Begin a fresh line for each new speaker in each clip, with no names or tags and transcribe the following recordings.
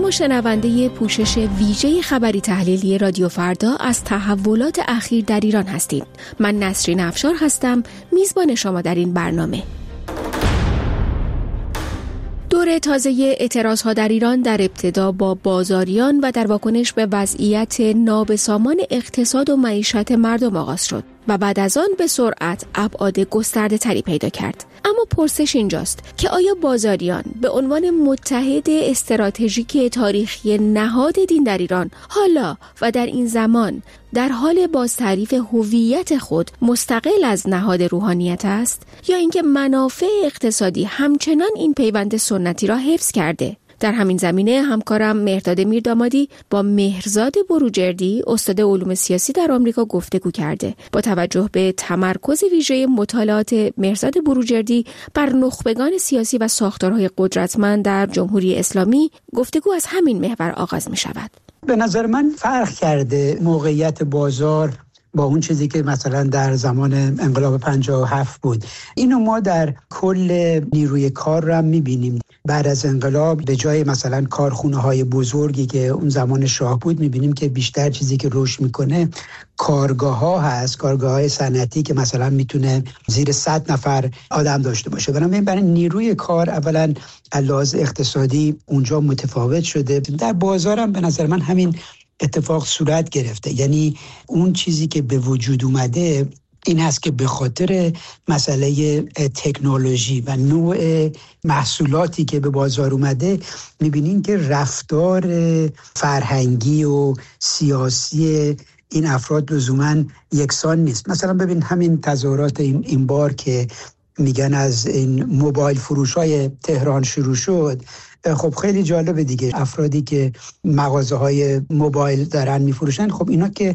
شما شنونده پوشش ویژه خبری تحلیلی رادیو فردا از تحولات اخیر در ایران هستید. من نسرین افشار هستم، میزبان شما در این برنامه. دور تازه اعتراضها در ایران در ابتدا با بازاریان و در واکنش به وضعیت نابسامان اقتصاد و معیشت مردم آغاز شد و بعد از آن به سرعت ابعاد گسترده تری پیدا کرد. اما پرسش اینجاست که آیا بازاریان به عنوان متحد استراتژیک تاریخی نهاد دین در ایران حالا و در این زمان در حال بازتعریف هویت خود مستقل از نهاد روحانیت است، یا اینکه منافع اقتصادی همچنان این پیوند سنتی را حفظ کرده؟ در همین زمینه همکارم مهرداد میردامادی با مهرزاد بروجردی استاد علوم سیاسی در آمریکا گفتگو کرده. با توجه به تمرکز ویژه مطالعات مهرزاد بروجردی بر نخبگان سیاسی و ساختارهای قدرتمند در جمهوری اسلامی، گفتگو از همین محور آغاز می شود.
به نظر من فرق کرده موقعیت بازار با اون چیزی که مثلا در زمان انقلاب 57 بود. اینو ما در کل نیروی کار رو هم می‌بینیم. بعد از انقلاب به جای مثلا کارخونه‌های بزرگی که اون زمان شاه بود، می‌بینیم که بیشتر چیزی که رشد می‌کنه کارگاه‌ها هست، کارگاه‌های صنعتی که مثلا میتونه زیر 100 نفر آدم داشته باشه. بنابراین برای نیروی کار اولا لحاظ اقتصادی اونجا متفاوت شده. در بازار هم به نظر من همین اتفاق صورت گرفته. یعنی اون چیزی که به وجود اومده این هست که به خاطر مسئله تکنولوژی و نوع محصولاتی که به بازار اومده، میبینین که رفتار فرهنگی و سیاسی این افراد لزوماً یکسان نیست. مثلا ببین همین تظاهرات این بار که میگن از این موبایل فروش‌های تهران شروع شد، خب خیلی جالبه دیگه. افرادی که مغازه‌های موبایل دارن میفروشن، خب اینا که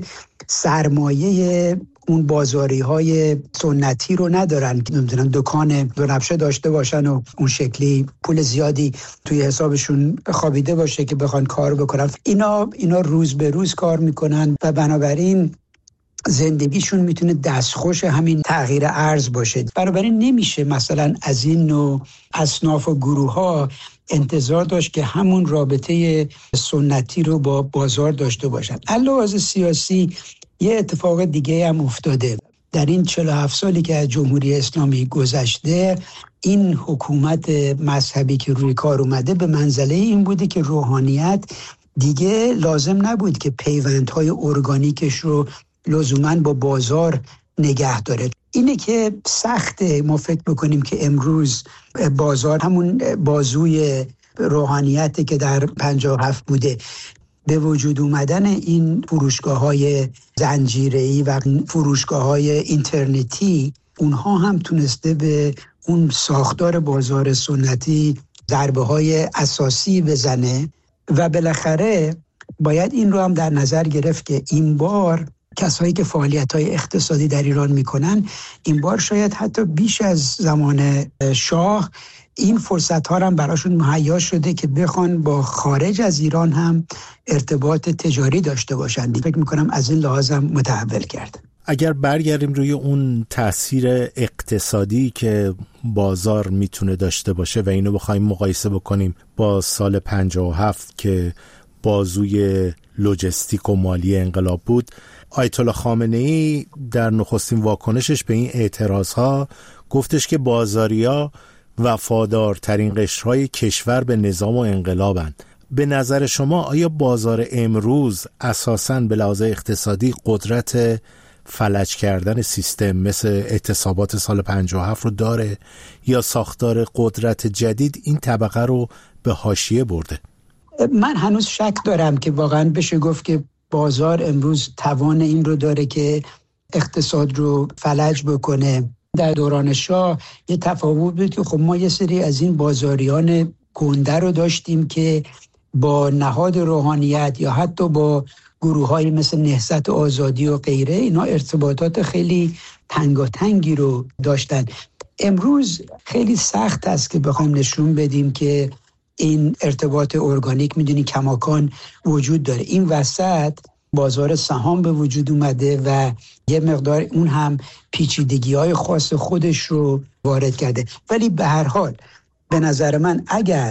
سرمایه اون بازاری‌های سنتی رو ندارن که نمیدونم دکان دو نبشه داشته باشن و اون شکلی پول زیادی توی حسابشون خوابیده باشه که بخوان کار بکنن. اینا روز به روز کار میکنن و بنابراین زندگیشون میتونه دستخوش همین تغییر ارز باشه. بنابراین نمیشه مثلا از این نوع اصناف و گروه ها انتظار داشت که همون رابطه سنتی رو با بازار داشته باشن. علاوه سیاسی یه اتفاق دیگه هم افتاده. در این 47 سالی که از جمهوری اسلامی گذشته، این حکومت مذهبی که روی کار اومده به منزله این بوده که روحانیت دیگه لازم نبود که پیوندهای ارگانیکش رو لزوماً با بازار نگه داره. اینه که سخته ما فکر بکنیم که امروز بازار همون بازوی روحانیتی که در 57 بوده. به وجود اومدن این فروشگاه‌های زنجیره‌ای و فروشگاه‌های اینترنتی، اونها هم تونسته به اون ساختار بازار سنتی ضربه‌های اساسی بزنه و بالاخره باید این رو هم در نظر گرفت که این بار کسایی که فعالیت‌های اقتصادی در ایران میکنن، این بار شاید حتی بیش از زمان شاه این فرصت‌ها هم براشون مهیا شده که بخوان با خارج از ایران هم ارتباط تجاری داشته باشند. فکر میکنم از این لحاظ هم متحول کرد.
اگر برگردیم روی اون تأثیر اقتصادی که بازار میتونه داشته باشه و اینو بخوایم مقایسه بکنیم با سال 57 که بازوی لوجستیک و مالی انقلاب بود، آیت الله خامنه‌ای در نخستین واکنشش به این اعتراضها گفتش که بازاریا وفادارترین قشرهای کشور به نظام و انقلابند. به نظر شما آیا بازار امروز اساساً به لحاظ اقتصادی قدرت فلج کردن سیستم مثل اعتصابات سال 57 رو داره، یا ساختار قدرت جدید این طبقه رو به حاشیه برده؟
من هنوز شک دارم که واقعاً بشه گفت که بازار امروز توان این رو داره که اقتصاد رو فلج بکنه. در دوران شاه یه تفاوت بود که خب ما یه سری از این بازاریان گنده رو داشتیم که با نهاد روحانیت یا حتی با گروه‌هایی مثل نهضت آزادی و غیره اینا ارتباطات خیلی تنگاتنگی رو داشتن. امروز خیلی سخت است که بخوایم نشون بدیم که این ارتباط ارگانیک میدونی کماکان وجود داره. این وسط بازار سهام به وجود اومده و یه مقدار اون هم پیچیدگی‌های خاص خودش رو وارد کرده. ولی به هر حال به نظر من اگر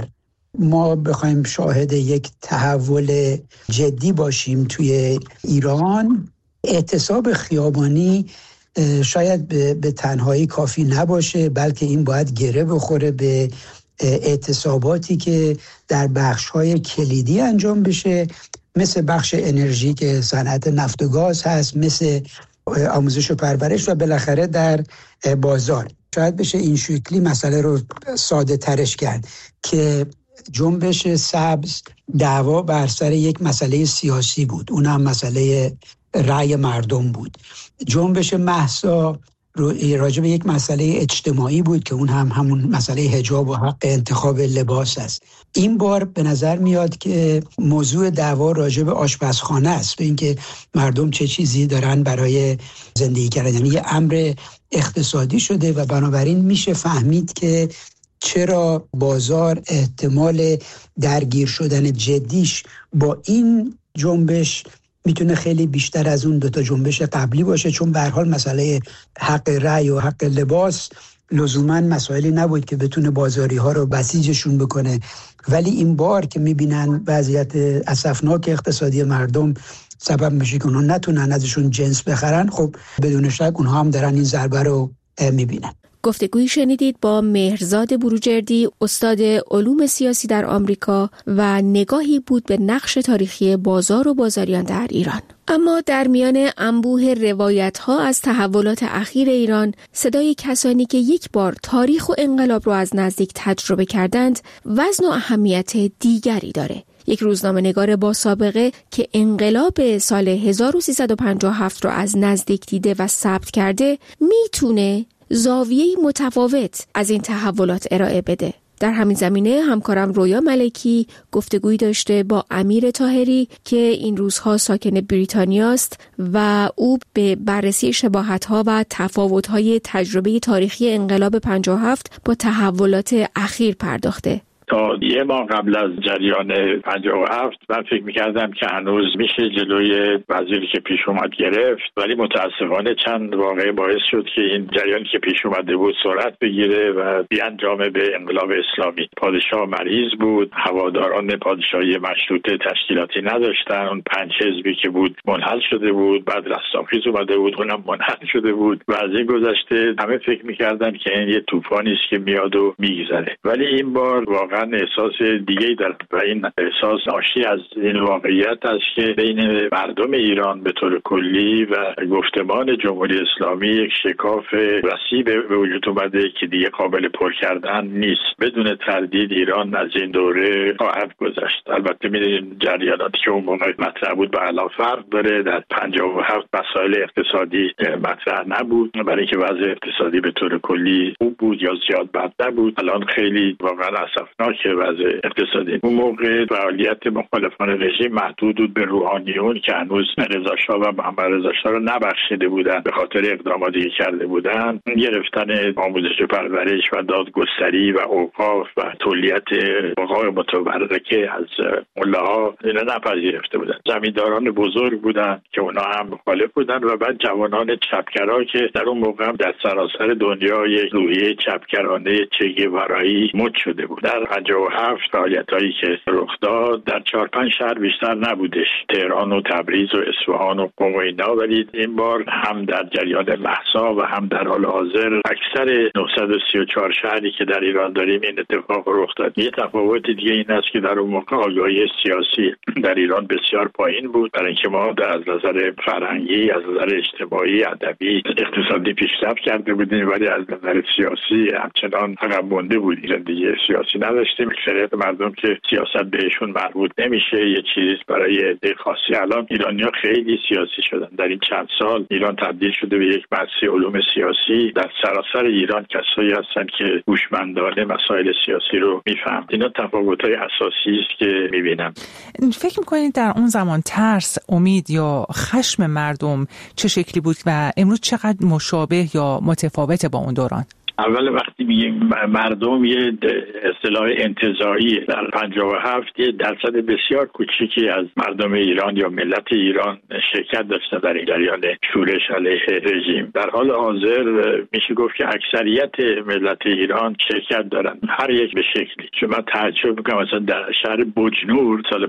ما بخوایم شاهد یک تحول جدی باشیم توی ایران، اعتصاب خیابانی شاید به تنهایی کافی نباشه، بلکه این باید گره بخوره به اعتصاباتی که در بخش‌های کلیدی انجام بشه، مثل بخش انرژی که صنعت نفت و گاز هست، مثل آموزش و پرورش و بالاخره در بازار. شاید بشه این شکلی مسئله رو ساده ترش کرد که جنبش سبز دعوا بر سر یک مسئله سیاسی بود، اون هم مسئله رأی مردم بود. جنبش مهسا راجع به یک مسئله اجتماعی بود که اون هم همون مسئله حجاب و حق انتخاب لباس است. این بار به نظر میاد که موضوع دعوا راجع به آشپزخانه است، به اینکه مردم چه چیزی دارن برای زندگی کردن، یعنی یه امر اقتصادی شده و بنابراین میشه فهمید که چرا بازار احتمال درگیر شدن جدیش با این جنبش میتونه خیلی بیشتر از اون دوتا جنبش قبلی باشه، چون به هر حال مسئله حق رأی و حق لباس لزوما مسائلی نبود که بتونه بازاری ها رو بسیجشون بکنه، ولی این بار که میبینن وضعیت اسفناک اقتصادی مردم سبب میشه که اونها نتونن ازشون جنس بخرن، خب بدون شک اونها هم دارن این ضربه رو میبینن.
گفتگویی شنیدید با مهرزاد بروجردی، استاد علوم سیاسی در آمریکا، و نگاهی بود به نقش تاریخی بازار و بازاریان در ایران. اما در میان انبوه روایت‌ها از تحولات اخیر ایران، صدای کسانی که یک بار تاریخ و انقلاب رو از نزدیک تجربه کردند وزن و اهمیت دیگری داره. یک روزنامه‌نگار با سابقه که انقلاب سال 1357 رو از نزدیک دیده و ثبت کرده، میتونه زاویه‌ای متفاوت از این تحولات ارائه بده. در همین زمینه همکارم رویا ملکی گفتگویی داشته با امیر طاهری که این روزها ساکن بریتانیاست و او به بررسی شباهت‌ها و تفاوت‌های تجربه تاریخی انقلاب 57 با تحولات اخیر پرداخته.
تا یه ماه قبل از جریان 57 من فکر می‌کردم که هنوز میشه جلوی وزیری که پیش اومد گرفت، ولی متاسفانه چند واقعه باعث شد که این جریانی که پیش اومده بود سرعت بگیره و بیانجامه به انقلاب اسلامی. پادشاه مریض بود، هواداران پادشاهی مشروطه تشکیلاتی نداشتن، اون 5 حزبی که بود منحل شده بود، بعد رستاخیز اومده بود اونم منحل شده بود و از این گذشته همه فکر می‌کردن که این یه طوفانی است که میاد و میگذره. ولی این بار واقعا احساس دیگه‌ای دارم و این احساس ناشی از این واقعیت است که بین مردم ایران به طور کلی و گفتمان جمهوری اسلامی یک شکاف وسیع به وجود اومده که دیگه قابل پر کردن نیست. بدون تردید ایران از این دوره خواهد گذشت. البته می‌دونید جریاناتی که اون موقع مطرح بود به علاوه فرق داره. در 57 مسائل اقتصادی مطرح نبود، برای اینکه وضع اقتصادی به طور کلی خوب بود یا زیاد بد نبود. الان خیلی واقعا اسفناک که وضع اقتصادی. اون موقع فعالیت مخالفان رژیم محدود بود به روحانیون که هنوز رضا شاه و محمد رضا شاه رو نبخشیده بودن به خاطر اقداماتی که کرده بودن. گرفتن آموزش و پرورش و دادگستری و اوقاف و تولیت حقوق متبرکه از ملاها اینا نپذیرفته بودن. زمینداران بزرگ بودن که اونا هم مخالف بودن و بعد جوانان چپگرا که در اون موقع هم در سراسر دنیا یک روحیه چپگرانه چه گوارایی مد شده بود. در 57 فعالیتایی که رخ داد در 4-5 شهر بیشتر نبودش، تهران و تبریز و اصفهان و قم و اینا، ولی این بار هم در جریان مهسا و هم در حال حاضر اکثر 934 شهری که در ایران داریم این اتفاق رخ داد. یه تفاوت دیگه این است که در اون موقع آگاهی سیاسی در ایران بسیار پایین بود، برای اینکه ما از نظر فرهنگی، از نظر اجتماعی، ادبی، اقتصادی پیشرفت کرده بودیم، ولی از نظر سیاسی همچنان عقب مونده بودیم. زندگی سیاسی نداشتیم. اکثریت مردم که سیاست بهشون مربوط نمیشه، یه چیز برای عده خاصی. الان ایرانی‌ها خیلی سیاسی شدن. در این چند سال ایران تبدیل شده به یک مرکز علوم سیاسی. در سراسر ایران کسایی هستن که هوشمندانه مسائل سیاسی رو میفهمن. اینا تفاوت‌های اساسی است که می‌بینم.
فکر می‌کنید در اون زمان ترس، امید یا خشم مردم چه شکلی بود و امروز چقدر مشابه یا متفاوته با اون دوران؟
اول وقتی میگیم مردم، یه اصطلاح انتزاعی در 57 یه درصد بسیار کوچیکی از مردم ایران یا ملت ایران شرکت داشتن در این جریان شورش علیه رژیم. در حال حاضر میشه گفت که اکثریت ملت ایران شرکت دارن، هر یک به شکلی. چون من تعجب میکنم مثلا در شهر بجنور سال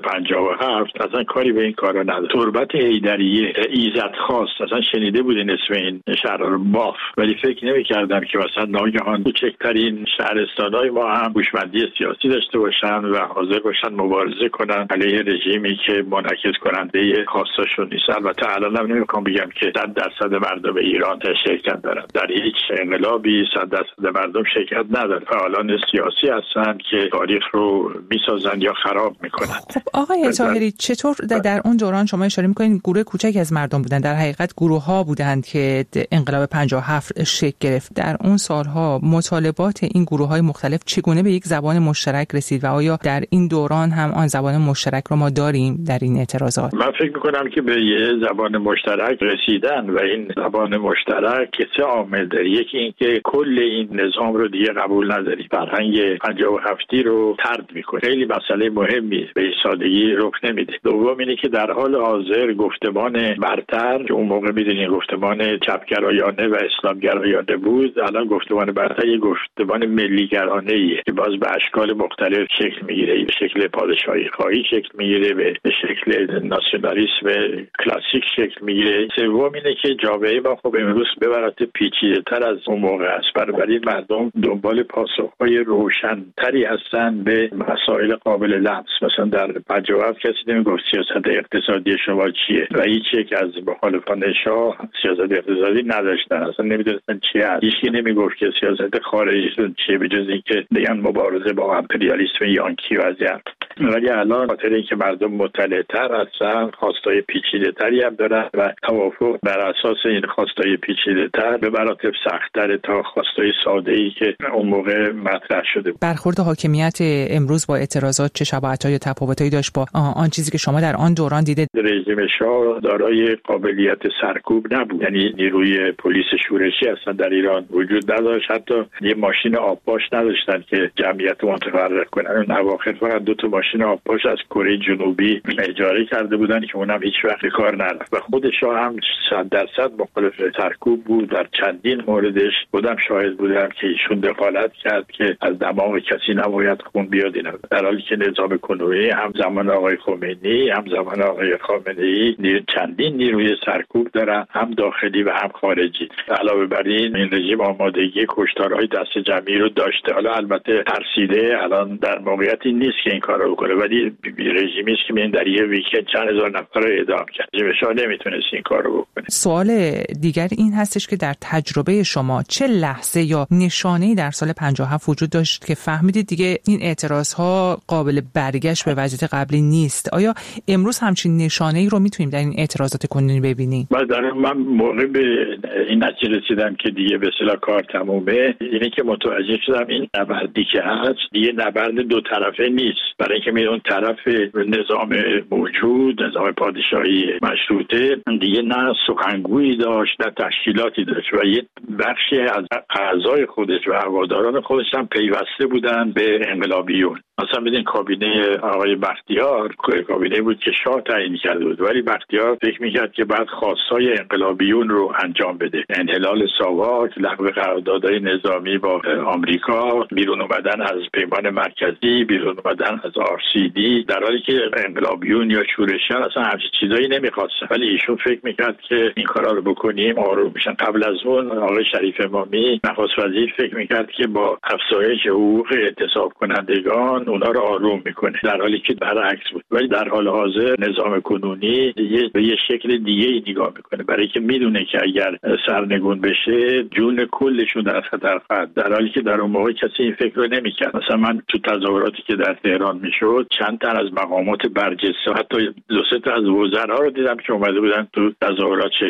57 اصلا کاری به این کارا نداره. تربت حیدریه، ایزد خواست، اصلا شنیده بودین اسم این شهر رو؟ باف. ولی فکر نمی‌کردم که مثلا ناگهان کوچکترین شهرستان‌های ما هم هوشمندی سیاسی داشته باشن و حاضر باشن مبارزه کنن علیه رژیمی که منعکس کننده خواستاشون نیست. البته الان هم نمی‌خوام بگم که 100% مردم ایران شرکت دارن. در هیچ انقلابی 100% مردم شرکت ندارن. فعالان سیاسی هستن که تاریخ رو میسازن یا خراب میکنن.
خب آقای طاهری، چطور در اون دوران شما اشاره میکنین گروه کوچکی از مردم بودن، در حقیقت گروه‌ها بودند که انقلاب 57 شکل گرفت. در اون سالها مطالبات این گروه‌های مختلف چگونه به یک زبان مشترک رسید و آیا در این دوران هم آن زبان مشترک رو ما داریم در این اعتراضات؟
من فکر میکنم که به یه زبان مشترک رسیدن و این زبان مشترک سه عامل داره. یکی این که کل این نظام رو دیگه قبول نداری، فرهنگ 57 رو طرد میکنه. خیلی مسئله مهمی به این سادگی رخ نمیده. دوم اینه که در حال حاضر گفتمان برتر که اون موقع میدونید گفتمان چپگرایانه و اسلامگرایانه بود، الان گفتمان برتر یه گفتمان ملیگرانه‌ایه که باز به اشکال مختلف شکل میگیره. به شکل پادشاهی خواهی شکل میگیره، به شکل ناسیونالیسم کلاسیک شکل میگیره. سوم اینه که جامعه ما خب امروز به مراتب پیچیده‌تر از اون موقع است. بنابراین مردم دنبال پاسخ‌های روشن‌تری هستن به مسائل قابل لمس. مثلا در 57 کسی نمیگفت سیاست اقتصادی شما چیه و هیچ یک از مخالفان شاه سیاست اقتصادی نداشتن، اصلا نمیدونستن چیه. هیچکی نمیگفت که سیاست خارجیتون چیه به جز اینکه بگن مبارزه با امپریالیسم یانکی و ازیان. ولی الان خاطر اینکه مردم مطلع‌تر هستن، خواستای پیچیده‌تری هم دارن و توافق بر اساس این خواستای پیچیده‌تر به مراتب سخت‌تر تا خواستای ساده‌ای که اون موقع مطرح شده.
برخورد حاکمیت امروز با اعتراضات چه شباهت‌های تفاوت‌هایی داشت با آن چیزی که شما در آن دوران دیدید؟
رژیم شاه دارای قابلیت سرکوب نبود، یعنی نیروی پلیس شورشی اصلا در ایران وجود نداشت. حتی یه ماشین آبپاش نداشتن که جمعیت متفرق کنن. اون اواخر فقط 2 تا ماشین آبپاش از کره جنوبی اجاره کرده بودن که اونم هیچ وقت کار نرفت و خود شاه هم 100% مخالف سرکوب بود. در چندین موردش خودم شاهد بودم که ایشون دخالت کرد که از دماغ کسی نباید خون بیاد. در حالی که نظام کنونی هم زمان آقای خمینی هم زمان آقای خامنه‌ای چندین نیروی سرکوب دارن، هم داخلی و هم خارجی. علاوه بر این رژیم آمادگی کشتارهای دست جمعی رو داشته. حالا البته ترسیده، الان در موقعیتی نیست که این کارو بکنه، ولی رژیمی است که در یه ویکند چند هزار نفر رو اعدام کرد. رژیم شاه نمیتونست این کارو بکنه.
سوال دیگر این هستش که در تجربه شما چه لحظه یا نشانه‌ای در سال 57 وجود داشت که فهمیدید دیگه این اعتراض‌ها قابل برگشت به وضعیت قبلی نیست؟ آیا امروز همچین نشانه‌ای رو میتونیم در این اعتراضات کنونی ببینیم؟
من موقع به این نتیجه رسیدم که دیگه به اصطلاح کار تمومه، اینه که متوجه شدم این نبردی که هست دیگه نبرد دو طرفه نیست. برای اینکه می اون طرف نظام موجود، نظام پادشاهی مشروطه، دیگه نه سخنگویی داشت نه تشکیلاتی داشت و یه بخشی از اعضای خودش و هواداران خودش هم پیوسته بودن به انقلابیون. مثلا بدین کابینه آقای بختیار کابینه بود که شاه تعیین کرده بود، ولی بختیار فکر میکرد که بعد خواستای انقلابیون رو انجام بده. انحلال ساواک، لغو قراردادهای نظامی با آمریکا، بیرون اومدن از پیمان مرکزی، بیرون اومدن از RCD، در حالی که انقلابیون یا شورشیان اصلا همچین چیزایی نمیخواستن. ولی ایشون فکر میکرد که این کارا رو بکنیم آروم میشن. قبل از اون آقای شریف امامی نخست وزیر فکر میکرد که با افزایش حقوق اعتصاب کنندگان اونا رو آروم میکنه، در حالی که برعکس بود. ولی در حال حاضر نظام کنونی به یه شکل دیگه ای نگاه میکنه، برای که میدونه که اگر سرنگون بشه جون کلشون در خطر خواهد، در حالی که در اون موقع کسی این فکر رو نمیکرد. مثلا من تو تظاهراتی که در تهران میشد چند تا از مقامات برجسته، حتی 2-3 تا از وزرا رو دیدم که اومده بودن تو تظاهرات شرکت.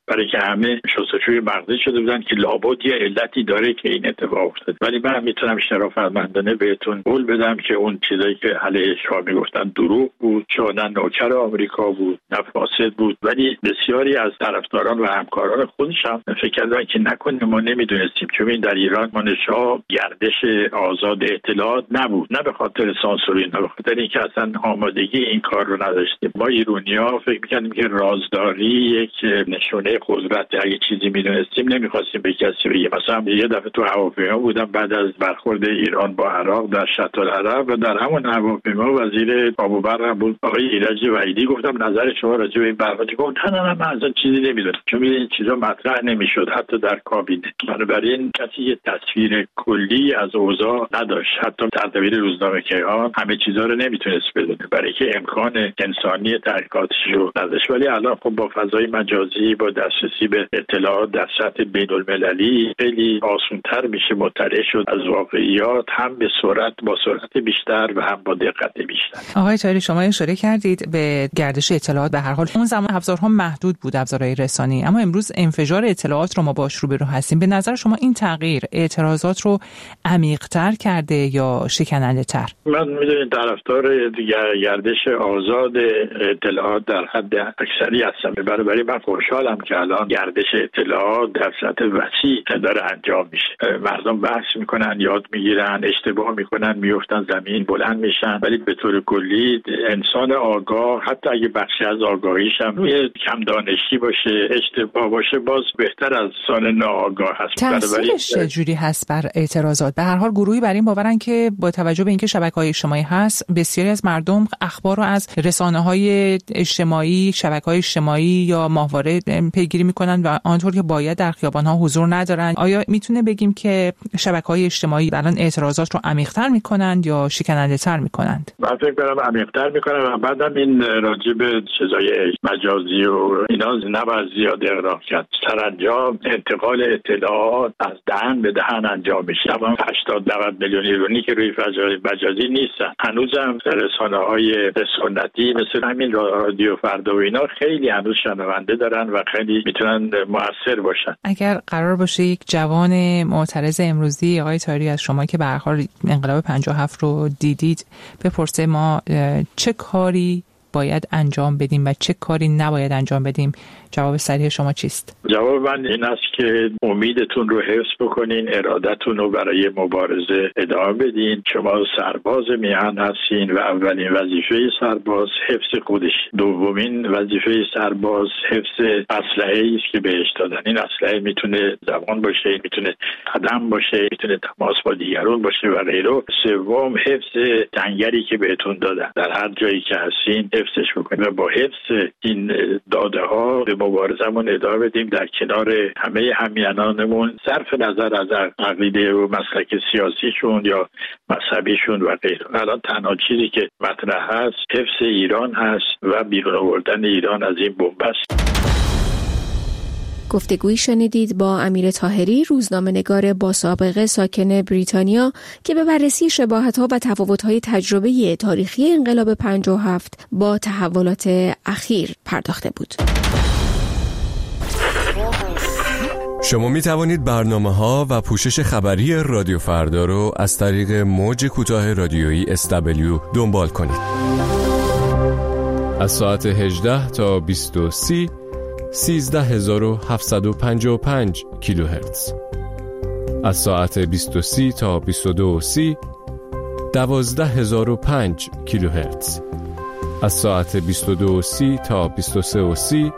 برای که همه شستشوی مغزی شده بودن که لابد یه علتی داره که این اتفاق افتاد. ولی من میتونم شرافتمندانه بهتون قول بدم که اون چیزایی که علیه شاه میگفتن دروغ بود، شاه نه نوکر آمریکا بود نه فاسد بود. ولی بسیاری از طرفداران و همکاران خودش هم فکر کردن که نکنه ما نمیدونستیم، چون در ایران شاه گردش آزاد اطلاعات نبود، نه به خاطر سانسوری، نه به خاطر اینکه اصلا آمادگی این کار رو نداشتیم. ما ایرانی‌ها فکر می‌کردیم که رازداری یک نشونه قدرت، اگه چیزی میدونستیم نمی‌خواستیم به کسی بگیم. مثلا یه دفعه تو هواپیما بودم بعد از برخورد ایران با عراق در شط العرب و در همون هواپیما وزیر آبوبر بود آقای ایرج وحیدی، گفتم نظر شما راجع به این برخورد؟ گفت نه من اصلا چیزی نمیدونم، چون این چیزا مطرح نمی‌شد حتی در کابینه. بنابراین کسی یه تصویر کلی از اوضاع نداشت. حتی سردبیر روزنامه کیهان همه چیزا رو نمیتونست بدونه برای که امکان انسانی تحقیقاتش رو نداشت. ولی الان خب با فضای مجازی، با دسترسی به اطلاعات در سطح بین‌المللی خیلی آسان‌تر میشه مطلع شد از واقعیات، هم به با سرعت بیشتر و هم با دقت بیشتر.
آقای طاهری شما اشاره کردید به گردش اطلاعات. به هر حال اون زمان ابزارها محدود بود، ابزارهای رسانه‌ای، اما امروز انفجار اطلاعات رو ما باش روبرو هستیم. به نظر شما این تغییر اعتراضات رو عمیق‌تر کرده یا شکننده‌تر؟
من میدونید طرفدار گردش آزاد اطلاعات در حد اکثری هستم. برای من خوشحالم که الان گردش اطلاعات در سطح وسیع داره انجام میشه. مردم بحث میکنن، یاد میگیرن، اشتباه میکنن، میافتن زمین، بلند میشن. ولی به طور کلی انسان آگاه حتی اگه بخشی از آگاهیش هم کم دانشی باشه، اشتباه باشه، باز بهتر از انسان ناآگاه هست.
تأثیرش چجوری هست بر اعتراضات؟ به هر حال گروهی بر این باورن که با توجه به اینکه شبکه‌های اجتماعی هست، بسیاری از مردم اخبار رو از رسانه‌های اجتماعی، شبکه‌های اجتماعی یا ماهواره پیگیری می‌کنن و آنطور که باید در خیابان‌ها حضور ندارن. آیا میتونه بگیم که شبکه‌های اجتماعی الان اعتراضات رو عمیق‌تر می‌کنند یا شکننده‌تر می‌کنند؟
من فکر می‌کنم عمیق‌تر می‌کنن و بعدم این راجع به چیزای مجازی و اینا نباید زیاد اغراق کرد. سرانجام انتقال اطلاعات از دهن به دهن انجام میشه. 80-90 میلیون ایرانی که روی فضای مجازی نیستن. هنوزم رسانه‌های سنتی مثل همین رادیو فردا و اینا خیلی هنوز شنونده دارن و خیلی میتونن مؤثر باشن.
اگر قرار باشه یک جوان معترض امروزی آقای طاهری از شما که به هر حال انقلاب 57 رو دیدید بپرسه ما چه کاری باید انجام بدیم و چه کاری نباید انجام بدیم، جواب صریح شما چیست؟
جواب من این است که امیدتون رو حفظ بکنین، ارادتون رو برای مبارزه ادامه بدین. شما سرباز میهن هستین و اولین وظیفه سرباز حفظ خودش، دومین وظیفه سرباز حفظ اسلحه‌ای است که بهش دادن. این اسلحه میتونه زبان باشه، میتونه قدم باشه، میتونه تماس با دیگران باشه و غیره. سوم حفظ جنگلی که بهتون دادن. در هر جایی که هستین حفظش بکنید و با حفظ این داده‌ها به مبارزمون ادامه بدیم در کنار همه همینانمون، صرف نظر از عقیده و مسلک سیاسیشون یا مذهبیشون و غیره. الان تنها چیزی که مطرح هست حفظ ایران هست و بیرون آوردن ایران از این بنبست.
گفتگویی شنیدید با امیر طاهری، روزنامه‌نگار با سابقه ساکن بریتانیا که به بررسی شباهت‌ها و تفاوت‌های تجربه تاریخی انقلاب 57 با تحولات اخیر پرداخته بود.
شما می توانید برنامه‌ها و پوشش خبری رادیو فردا رو از طریق موج کوتاه رادیویی SW دنبال کنید. از ساعت 18 تا 20:30 13755 کیلوهرتز. از ساعت 20:30 تا 22:30 12005 کیلوهرتز. از ساعت 22:30 تا 23:30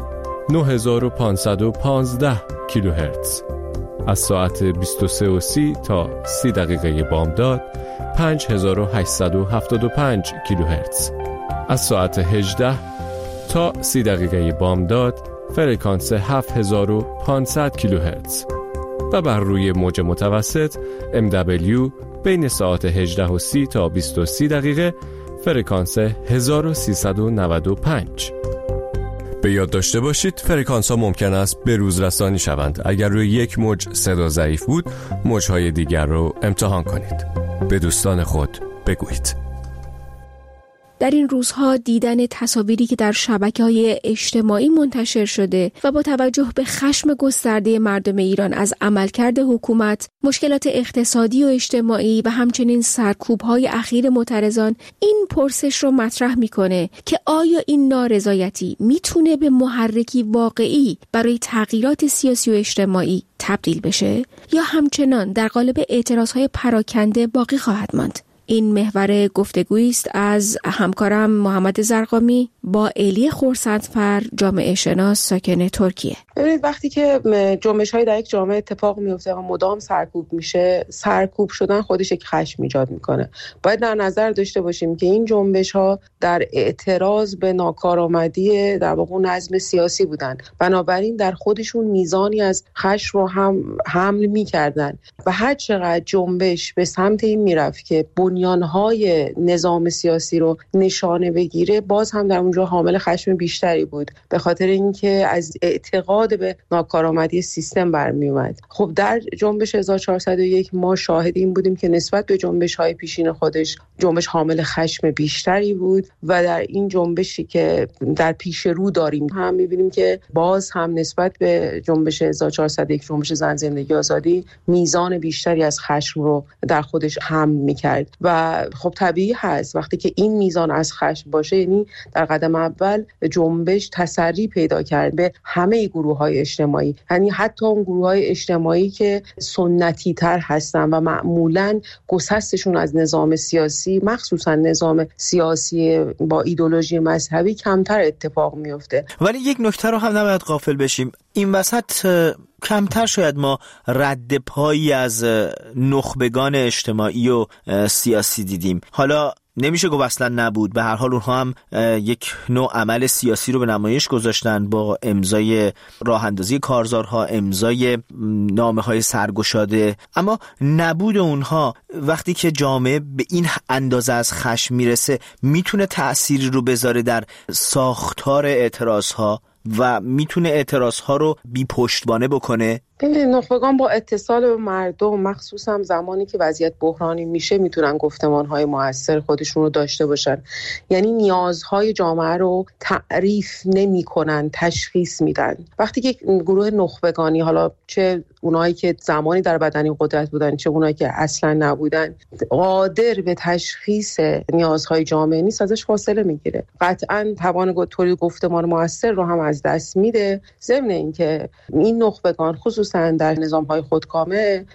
9515 کیلوهرتز. از ساعت 23:30 تا 30 دقیقه بامداد 5875 کیلوهرتز. از ساعت 18 تا 30 دقیقه بامداد فرکانس 7500 کیلوهرتز و بر روی موج متوسط MW بین ساعت 18:30 تا 20:30 دقیقه فرکانس 1395. به یاد داشته باشید فرکانس ها ممکن است به روز رسانی شوند. اگر روی یک موج صدا ضعیف بود، موج‌های دیگر رو امتحان کنید. به دوستان خود بگویید.
در این روزها دیدن تصاویری که در شبکه‌های اجتماعی منتشر شده و با توجه به خشم گسترده مردم ایران از عملکرد حکومت، مشکلات اقتصادی و اجتماعی و همچنین سرکوب‌های اخیر معترضان این پرسش رو مطرح می‌کنه که آیا این نارضایتی میتونه به محرکی واقعی برای تغییرات سیاسی و اجتماعی تبدیل بشه یا همچنان در قالب اعتراضهای پراکنده باقی خواهد ماند؟ این محور گفتگویی است از همکارم محمد زرقامی با الی خورسندفر، جامعه شناس ساکن ترکیه.
ببینید وقتی که جنبش‌های در یک جامعه اتفاق میفته و مدام سرکوب میشه، سرکوب شدن خودش یک خشم ایجاد میکنه. باید در نظر داشته باشیم که این جنبش‌ها در اعتراض به ناکارآمدی در واقع نظم سیاسی بودن، بنابراین در خودشون میزانی از خشم رو هم حمل میکردن و هر چقدر جنبش به سمت این میرفت که بنیانهای نظام سیاسی رو نشانه بگیره، باز هم در اونجا حامل خشم بیشتری بود، به خاطر اینکه از اعتقاد به ناکارآمدی سیستم برمی اومد. خب در جنبش 1401 ما شاهد این بودیم که نسبت به جنبش‌های پیشین خودش جنبش حامل خشم بیشتری بود و در این جنبشی که در پیش رو داریم هم می‌بینیم که باز هم نسبت به جنبش 1401 جنبش زن زندگی آزادی میزان بیشتری از خشم رو در خودش حمل می‌کرد و خب طبیعی هست وقتی که این میزان از خشم باشه، یعنی در قدم اول جنبش تسری پیدا کرد به همه گروه‌های اجتماعی، یعنی حتی اون گروه‌های اجتماعی که سنتی تر هستن و معمولاً گسستشون از نظام سیاسی، مخصوصاً نظام سیاسی با ایدئولوژی مذهبی، کمتر اتفاق میفته.
ولی یک نکته رو هم نباید غافل بشیم، این وسط کمتر شاید ما رد پایی از نخبگان اجتماعی و سیاسی دیدیم. حالا نمیشه گفت اصلا نبود، به هر حال اونها هم یک نوع عمل سیاسی رو به نمایش گذاشتن با امضای راه اندازی کارزارها، امضای نامه‌های سرگشاده، اما نبود اونها وقتی که جامعه به این اندازه از خشم میرسه میتونه تأثیری رو بذاره در ساختار اعتراضها و میتونه اعتراضها رو بی پشتوانه بکنه.
نخبگان با اتصال به مردم، مخصوصا زمانی که وضعیت بحرانی میشه، میتونن گفتمانهای موثر خودشون رو داشته باشن. یعنی نیازهای جامعه رو تعریف نمی‌کنن، تشخیص میدن. وقتی که گروه نخبگانی، حالا چه اونایی که زمانی در بدنی قدرت بودن چه اونایی که اصلا نبودن، قادر به تشخیص نیازهای جامعه نیست، ازش فاصله میگیره. قطعاً توان تولید گفتمان موثر رو هم از دست میده. ضمن اینکه این نخبگان خصوصا در نظام‌های خودکامه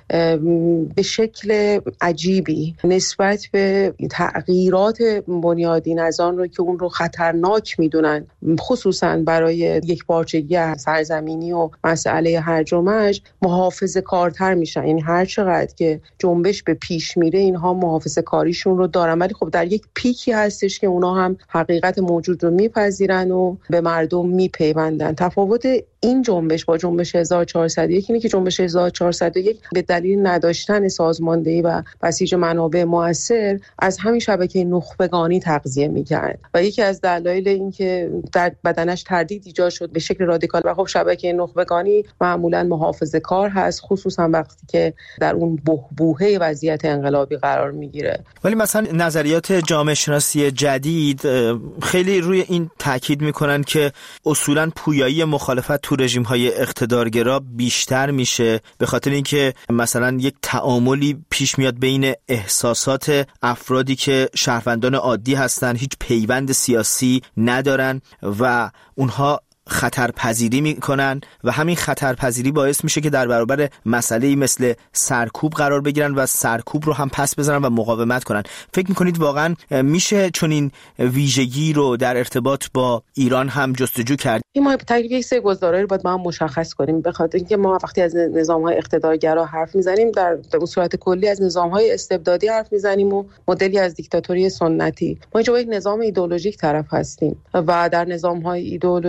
به شکل عجیبی نسبت به تغییرات بنیادین از آن رو که اون رو خطرناک میدونن، خصوصا برای یک پارچگی سرزمینی و مسئله هرج و مرج، محافظه کارتر میشن. یعنی هر چقدر که جنبش به پیش میره اینها محافظه کاریشون رو دارن، ولی خب در یک پیکی هستش که اونا هم حقیقت موجود رو میپذیرن و به مردم میپیوندن. تفاوت این جنبش با جنبش 1401 اینه که جنبش 1401 به دلیل نداشتن سازماندهی و بسیج منابع مؤثر از همین شبکه نخبگانی تغذیه می‌کرد و یکی از دلایل این که در بدنش تردید ایجاد شد به شکل رادیکال. و خب شبکه نخبگانی معمولاً محافظه‌کار هست، خصوصا وقتی که در اون بحبوحه وضعیت انقلابی قرار میگیره.
ولی مثلا نظریات جامعه شناسی جدید خیلی روی این تاکید میکنن که اصولاً پویایی مخالفت تو رژیم‌های اقتدارگرا بیشتر میشه، به خاطر اینکه مثلا یک تعاملی پیش میاد بین احساسات افرادی که شهروندان عادی هستن، هیچ پیوند سیاسی ندارن و اونها خطرپذیری میکنن و همین خطرپذیری باعث میشه که در برابر مسئله‌ای مثل سرکوب قرار بگیرن و سرکوب رو هم پس بزنن و مقاومت کنن. فکر میکنید واقعا میشه چون این ویژگی رو در ارتباط با ایران هم جستجو کرد؟
ما تقریبا سه گزاره رو باید ما هم مشخص کنیم، به خاطر اینکه ما وقتی از نظام‌های اقتدارگرا حرف میزنیم در صورت کلی از نظام‌های استبدادی حرف میزنیم و مدلی از دیکتاتوری سنتی. ما اینجا با یک نظام ایدئولوژیک طرف هستیم و در نظام‌های ایدئولوژیک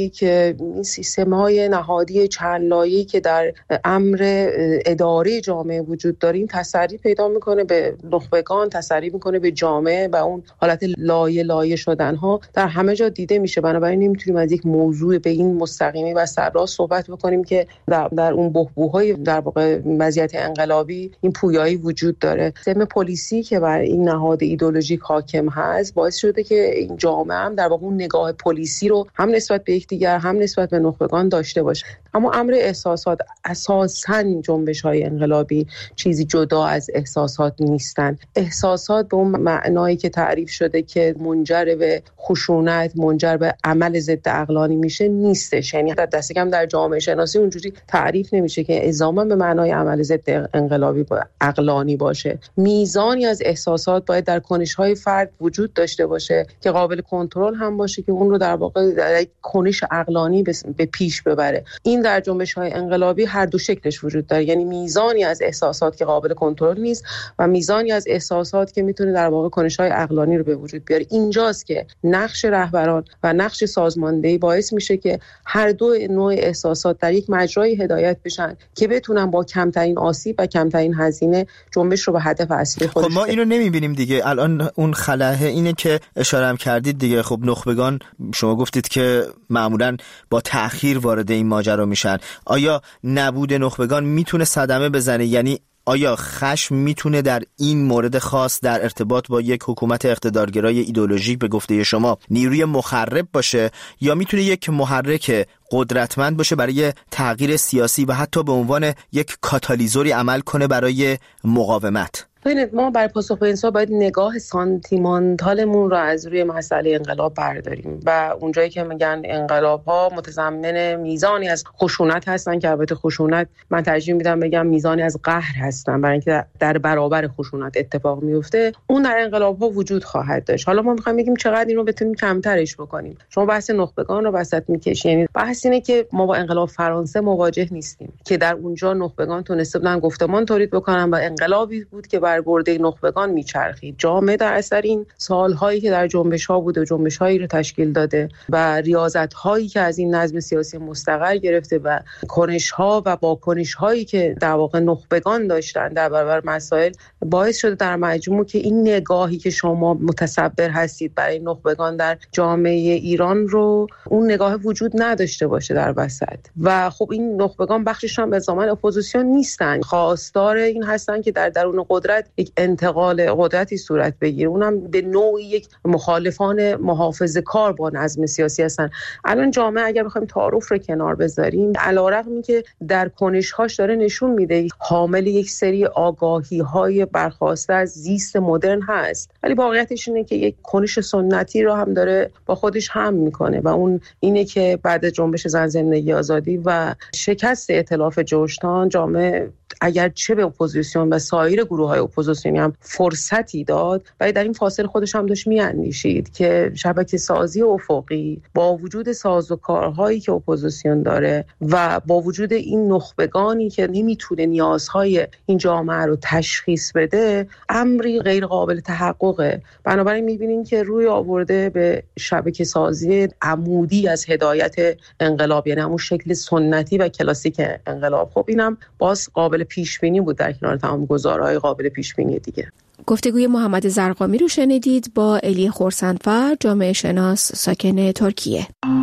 انقلابی که این سیستم‌های نهادی چند لایه‌ای که در امر اداره جامعه وجود داریم تسری پیدا میکنه به نخبگان، تسری میکنه به جامعه و اون حالت لایه لایه شدن‌ها در همه جا دیده میشه. بنابراین نمیتونیم از یک موضوع به این مستقیمی و سرراست صحبت بکنیم که در اون بحبوح‌های در واقع وضعیت انقلابی این پویایی وجود داره. سیستم پلیسی که بر این نهاد ایدئولوژیک حاکم هست باعث شده که این جامعه هم در واقع اون نگاه پلیسی رو هم نسبت به یکدیگر هم نسبت به نخبگان داشته باشه. اما امر احساسات، اساساً جنبش‌های انقلابی چیزی جدا از احساسات نیستن. احساسات به اون معنایی که تعریف شده که منجر به خشونت، منجر به عمل ضد عقلانی میشه نیستش. یعنی در دست کم در جامعه شناسی اونجوری تعریف نمیشه که الزاما به معنای عمل ضد انقلابی عقلانی باشه. میزانی از احساسات باید در کنش‌های فرد وجود داشته باشه که قابل کنترل هم باشه که اون رو در واقع در یک کنش عقلانی به پیش ببره. این در جنبش‌های انقلابی هر دو شکلش وجود داره، یعنی میزانی از احساسات که قابل کنترل نیست و میزانی از احساسات که میتونه در واقع کنش‌های عقلانی رو به وجود بیاره. اینجاست که نقش رهبران و نقش سازماندهی باعث میشه که هر دو نوع احساسات در یک مجرای هدایت بشن که بتونن با کمترین آسیب و کمترین هزینه جنبش رو به هدف اصلی خودش.
خب ما اینو نمیبینیم دیگه. الان اون خلأ اینه که اشاره هم کردید دیگه. خب نخبگان شما گفتید که معمولاً با تأخیر وارد این ماجرا میشن. آیا نبود نخبگان میتونه صدمه بزنه؟ یعنی آیا خشم میتونه در این مورد خاص در ارتباط با یک حکومت اقتدارگرای ایدئولوژیک به گفته شما نیروی مخرب باشه یا میتونه یک محرک قدرتمند باشه برای تغییر سیاسی و حتی به عنوان یک کاتالیزوری عمل کنه برای مقاومت؟
ببینید ما برای پاسخ به این سوال باید نگاه سانتیمانتالمون رو از روی مسئله انقلاب برداریم و اونجایی که میگن انقلاب‌ها متضمن میزانی از خشونت هستن که البته خشونت من ترجیح میدم بگم میزانی از قهر هستن، برای اینکه در برابر خشونت اتفاق میفته، اون در انقلاب‌ها وجود خواهد داشت. حالا ما می‌خوایم بگیم چقدر این رو بتونیم کمترش بکنیم. شما بحث نخبگان رو وسط می‌کشید. یعنی بحث اینه که ما با انقلاب فرانسه مواجه نیستیم که در اونجا نخبگان تونسته بودن گفتمان تولید بکنن و انقلابی بود که بر گرده نخبگان میچرخید. جامعه در اثر این سالهایی که در جنبش‌ها بوده و جنبش‌هایی رو تشکیل داده و ریاضت‌هایی که از این نظم سیاسی مستقر گرفته و کنش‌ها و واکنش‌هایی که در واقع نخبگان داشتن در برابر مسائل باعث شده در مجموع که این نگاهی که شما متصور هستید برای نخبگان در جامعه ایران رو اون نگاه وجود نداشته باشه در وسط. و خب این نخبگان بخشش هم به زمان اپوزیسیون نیستن، خواستار این هستن که در درون قدرت یک انتقال قدرتی صورت بگیره، اونم به نوعی یک مخالفان محافظه‌کار با نظم سیاسی هستن. الان جامعه اگر بخوایم تعارف رو کنار بذاریم، علیرغمی که در کنش‌هاش داره نشون میده حامل یک سری آگاهی‌های برخواسته از زیست مدرن هست، ولی واقعیتش اینه که یک کنش سنتی رو هم داره با خودش هم میکنه و اون اینه که بعد از جنبش زن زندگی آزادی و شکست ائتلاف جوشتان، جامعه اگر چه به اپوزیسیون و سایر گروه‌های اپوزیسیونی هم فرصتی داد و در این فاصله خودش هم داشت می‌اندیشید که شبکه سازی افقی با وجود سازوکارهایی که اپوزیسیون داره و با وجود این نخبگانی که نمیتونه نیازهای این جامعه رو تشخیص بده، امری غیر قابل تحققه. بنابراین می‌بینیم که روی آورده به شبکه سازی عمودی از هدایت انقلاب، یعنی همون شکل سنتی و کلاسیک انقلاب. خب اینم باز قابل پیش بینی بود در کنار تمام گزارهای قابل پیش بینی دیگه.
گفتگوی محمد زرقامی رو شنیدید با الی خورسندفر، جامعه شناس ساکن ترکیه.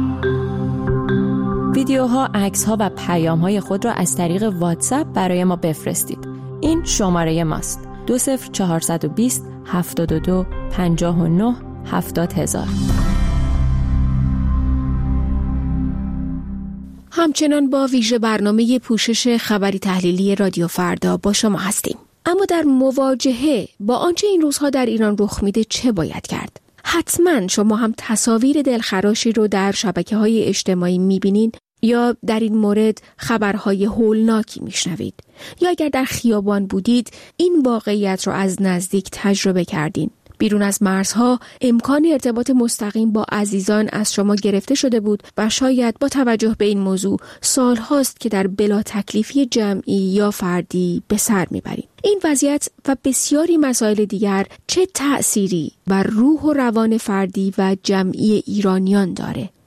ویدیوها، عکس‌ها و پیام‌های خود را از طریق واتساپ برای ما بفرستید. این شماره ماست: 20420 72 59 70000.
همچنان با ویژه برنامه پوشش خبری تحلیلی رادیو فردا با شما هستیم. اما در مواجهه با آنچه این روزها در ایران رخ میده چه باید کرد؟ حتما شما هم تصاویر دلخراشی رو در شبکه‌های اجتماعی می‌بینین یا در این مورد خبرهای هولناکی میشنوید، یا اگر در خیابان بودید این واقعیت رو از نزدیک تجربه کردین. بیرون از مرزها امکان ارتباط مستقیم با عزیزان از شما گرفته شده بود و شاید با توجه به این موضوع سال هاست که در بلا تکلیفی جمعی یا فردی به سر میبرید. این وضعیت و بسیاری مسائل دیگر چه تأثیری بر روح و روان فردی و جمعی ایرانیان داره؟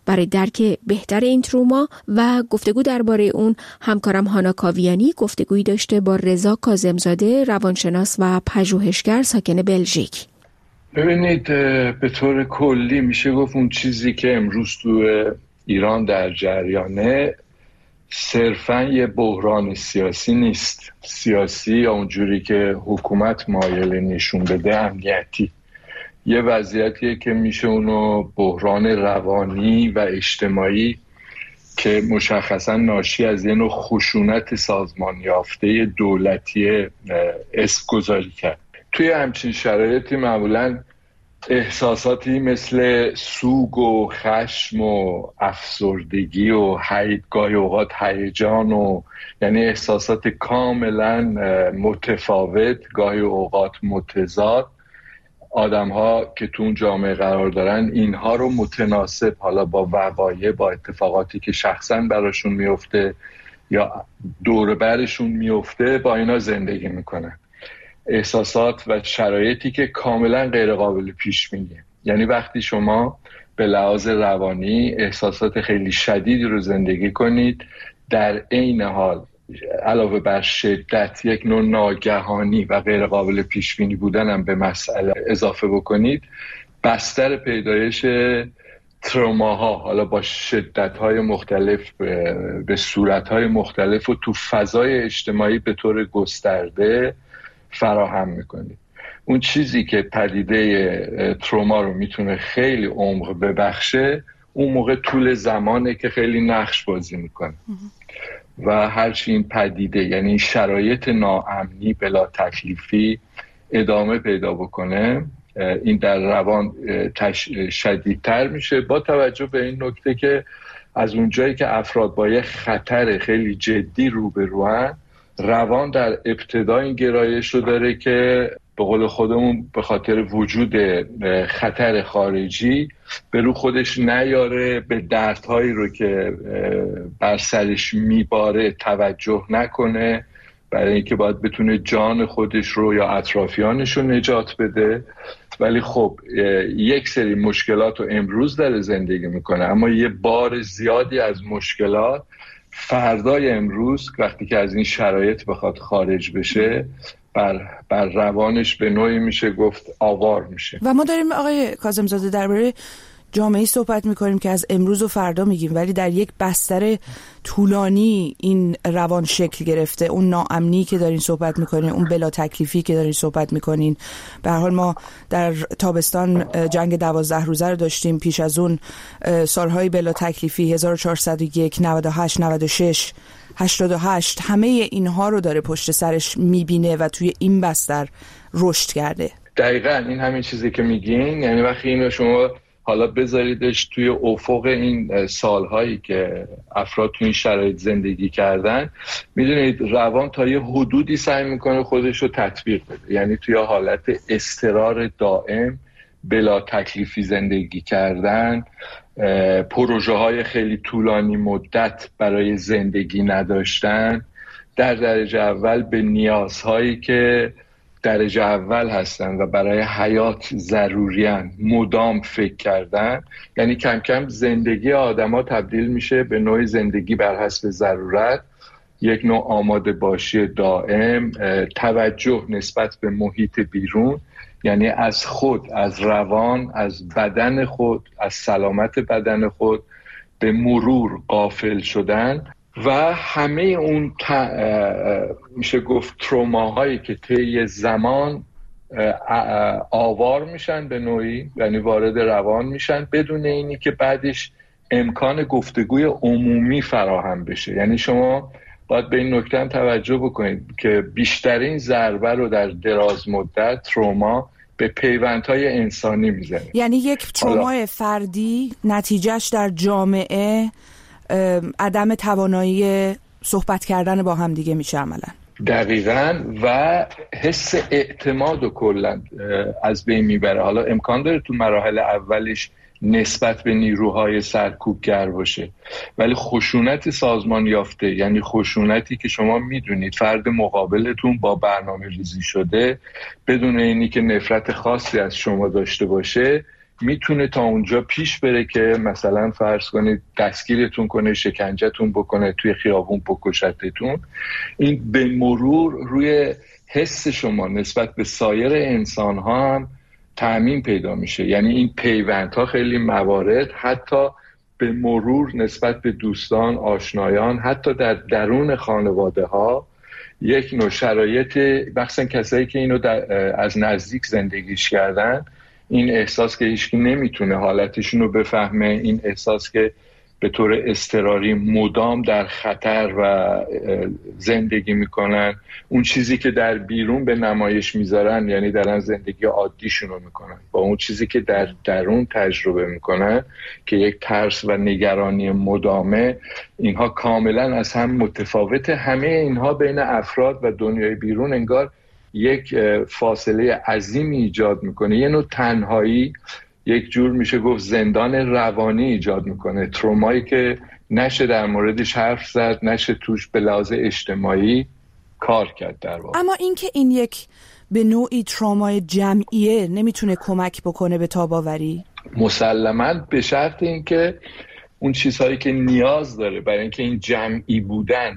برای درک بهتر این تروما و گفتگو درباره اون همکارم هانا کاویانی گفتگویی داشته با رضا کاظمزاده، روانشناس و پژوهشگر ساکن بلژیک.
ببینید، به طور کلی میشه گفت اون چیزی که امروز تو ایران در جریانه صرفاً یه بحران سیاسی نیست. سیاسی یا اونجوری که حکومت مایل نشون بده امنیتی. یه وضعیتیه که میشه اونو بحران روانی و اجتماعی که مشخصاً ناشی از یه نوع خشونت سازمان یافته دولتی اسم گذاری کرد. توی همچین شرایطی معمولاً احساساتی مثل سوگ و خشم و افسردگی و گاهی اوقات هیجان و یعنی احساسات کاملا متفاوت، گاهی اوقات متضاد، آدم‌ها که تو اون جامعه قرار دارن اینها رو متناسب حالا با وقایع، با اتفاقاتی که شخصا براشون میفته یا دور برشون میفته، با اینا زندگی میکنن. احساسات و شرایطی که کاملا غیر قابل پیش بینیه. یعنی وقتی شما به لحاظ روانی احساسات خیلی شدیدی رو زندگی کنید، در عین حال علاوه بر شدت یک نوع ناگهانی و غیر قابل پیش بینی بودن هم به مسئله اضافه بکنید، بستر پیدایش تروماها حالا با شدت‌های مختلف به صورت‌های مختلف و تو فضای اجتماعی به طور گسترده فراهم میکنید. اون چیزی که پدیده تروما رو میتونه خیلی عمق ببخشه، اون موقع طول زمانه که خیلی نقش بازی میکنه و هرچی این پدیده یعنی شرایط ناامنی بلا تکلیفی ادامه پیدا بکنه، این در روان شدیدتر میشه، با توجه به این نکته که از اونجایی که افراد با یه خطر خیلی جدی روبروان، روان در ابتدا این گرایش رو داره که به قول خودمون به خاطر وجود خطر خارجی به رو خودش نیاره، به دردهایی رو که بر سرش میباره توجه نکنه، برای اینکه باید بتونه جان خودش رو یا اطرافیانش رو نجات بده. ولی خب یک سری مشکلات رو امروز داره زندگی میکنه، اما یه بار زیادی از مشکلات فردای امروز وقتی که از این شرایط بخواد خارج بشه بر روانش به نوعی میشه گفت آوار میشه.
و ما داریم آقای کاظمزاده درباره جامعه‌ای صحبت میکنیم که از امروز و فردا میگیم، ولی در یک بستر طولانی این روان شکل گرفته. اون ناامنی که دارین صحبت میکنین، اون بلا تکلیفی که دارین صحبت میکنین، به هر حال ما در تابستان جنگ 12 روزه رو داشتیم، پیش از اون سالهای بلا تکلیفی 1401 98 96 88، همه اینها رو داره پشت سرش میبینه و توی این بستر رشد کرده.
دقیقاً این همین چیزی که میگین. یعنی وقتی اینو شما حالا بذاریدش توی افق این سالهایی که افراد توی این شرایط زندگی کردن، میدونید روان تا یه حدودی سعی میکنه خودش رو تطبیق بده، یعنی توی حالت اضطرار دائم، بلا تکلیفی زندگی کردن، پروژه های خیلی طولانی مدت برای زندگی نداشتن، در درجه اول به نیازهایی که درجه اول هستن و برای حیات ضروریان مدام فکر کردن. یعنی کم کم زندگی آدما تبدیل میشه به نوع زندگی بر حسب ضرورت، یک نوع آماده باشی دائم، توجه نسبت به محیط بیرون، یعنی از خود، از روان، از بدن خود، از سلامت بدن خود به مرور غافل شدن و همه اون میشه گفت تروماهایی که طی زمان آوار میشن به نوعی، یعنی وارد روان میشن بدون اینی که بعدش امکان گفتگوی عمومی فراهم بشه. یعنی شما باید به این نکته هم توجه بکنید که بیشترین ضربه رو در دراز مدت تروما به پیوندهای انسانی میزنه.
یعنی یک ترومای فردی نتیجهش در جامعه عدم توانایی صحبت کردن با هم دیگه میشه عملا.
دقیقاً، و حس اعتماد و کلا از بین میبره. حالا امکان داره تو مراحل اولش نسبت به نیروهای سرکوبگر باشه، ولی خشونت سازمان یافته، یعنی خشونتی که شما میدونید فرد مقابلتون با برنامه ریزی شده بدون اینی که نفرت خاصی از شما داشته باشه، میتونه تا اونجا پیش بره که مثلا فرض کنید دستگیرتون کنه، شکنجهتون بکنه، توی خیابون بکشتتون. این به مرور روی حس شما نسبت به سایر انسان ها هم تأمین پیدا میشه. یعنی این پیوندها خیلی موارد حتی به مرور نسبت به دوستان، آشنایان، حتی در درون خانواده ها یک نوع شرایط، بخصوصا کسایی که اینو از نزدیک زندگیش کردن، این احساس که هیچکی نمیتونه حالتشون رو بفهمه، این احساس که به طور اضطراری مدام در خطر و زندگی میکنن، اون چیزی که در بیرون به نمایش میذارن یعنی دارن زندگی عادیشون رو میکنن با اون چیزی که در درون تجربه میکنن که یک ترس و نگرانی مدامه، اینها کاملا از هم متفاوته. همه اینها بین افراد و دنیای بیرون انگار یک فاصله عظیمی ایجاد میکنه، یه نوع تنهایی، یک جور میشه گفت زندان روانی ایجاد میکنه، ترومایی که نشه در موردش حرف زد، نشه توش به لحاظ اجتماعی کار کرد در واقع.
اما اینکه این یک به نوعی ترومای جمعیه نمیتونه کمک بکنه به تاب‌آوری؟
مسلماً به شرط اینکه اون چیزهایی که نیاز داره برای اینکه این جمعی بودن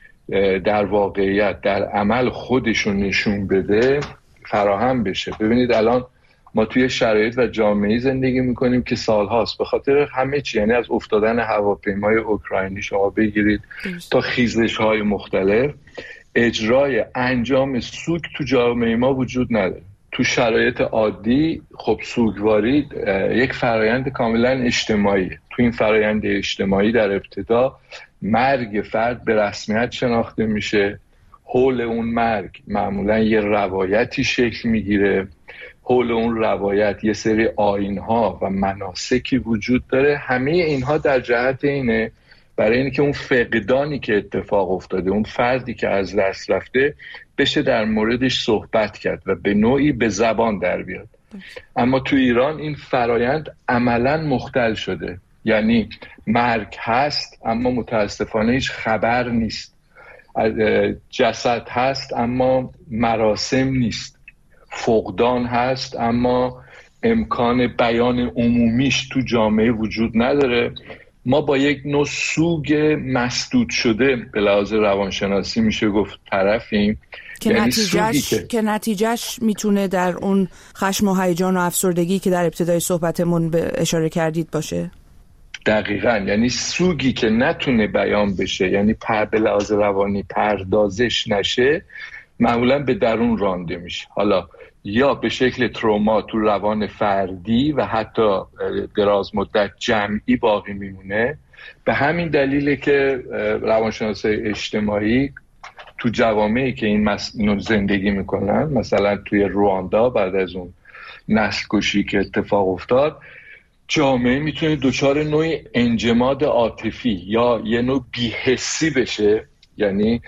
در واقعیت در عمل خودشون نشون بده فراهم بشه. ببینید الان ما توی شرایط و جامعه زندگی میکنیم که سالهاست به خاطر همه چی، یعنی از افتادن هواپیمای اوکراینی شما بگیرید تا خیزش‌های مختلف، اجرای انجام سوگ تو جامعه ما وجود نداره. تو شرایط عادی خب سوگواری یک فرایند کاملا اجتماعیه. تو این فرایند اجتماعی در ابتدا مرگ فرد به رسمیت شناخته میشه، حول اون مرگ معمولا یه روایتی شکل میگیره، حول اون روایت یه سری آیین‌ها و مناسکی وجود داره. همه اینها در جهت اینه برای اینکه اون فقدانی که اتفاق افتاده، اون فردی که از دست رفته، بشه در موردش صحبت کرد و به نوعی به زبان در بیاد. اما تو ایران این فرایند عملاً مختل شده، یعنی مرگ هست اما متاسفانه هیچ خبر نیست، جسد هست اما مراسم نیست، فقدان هست اما امکان بیان عمومیش تو جامعه وجود نداره. ما با یک نوع سوگ مسدود شده به لحاظ روانشناسی میشه گفت طرفیم
که یعنی نتیجهش میتونه در اون خشم و هیجان و افسردگی که در ابتدای صحبتمون به اشاره کردید باشه.
دقیقاً، یعنی سوگی که نتونه بیان بشه، یعنی به لحاظ روانی پردازش نشه، معمولاً به درون رانده میشه، حالا یا به شکل تروما تو روان فردی و حتی دراز مدت جمعی باقی میمونه. به همین دلیله که روانشناسای اجتماعی تو جوامعی که اینو زندگی میکنن، مثلا توی رواندا بعد از اون نسل کشی که اتفاق افتاد، جامعه میتونه دچار نوعی انجماد عاطفی یا یه نوع بی‌حسی بشه، یعنی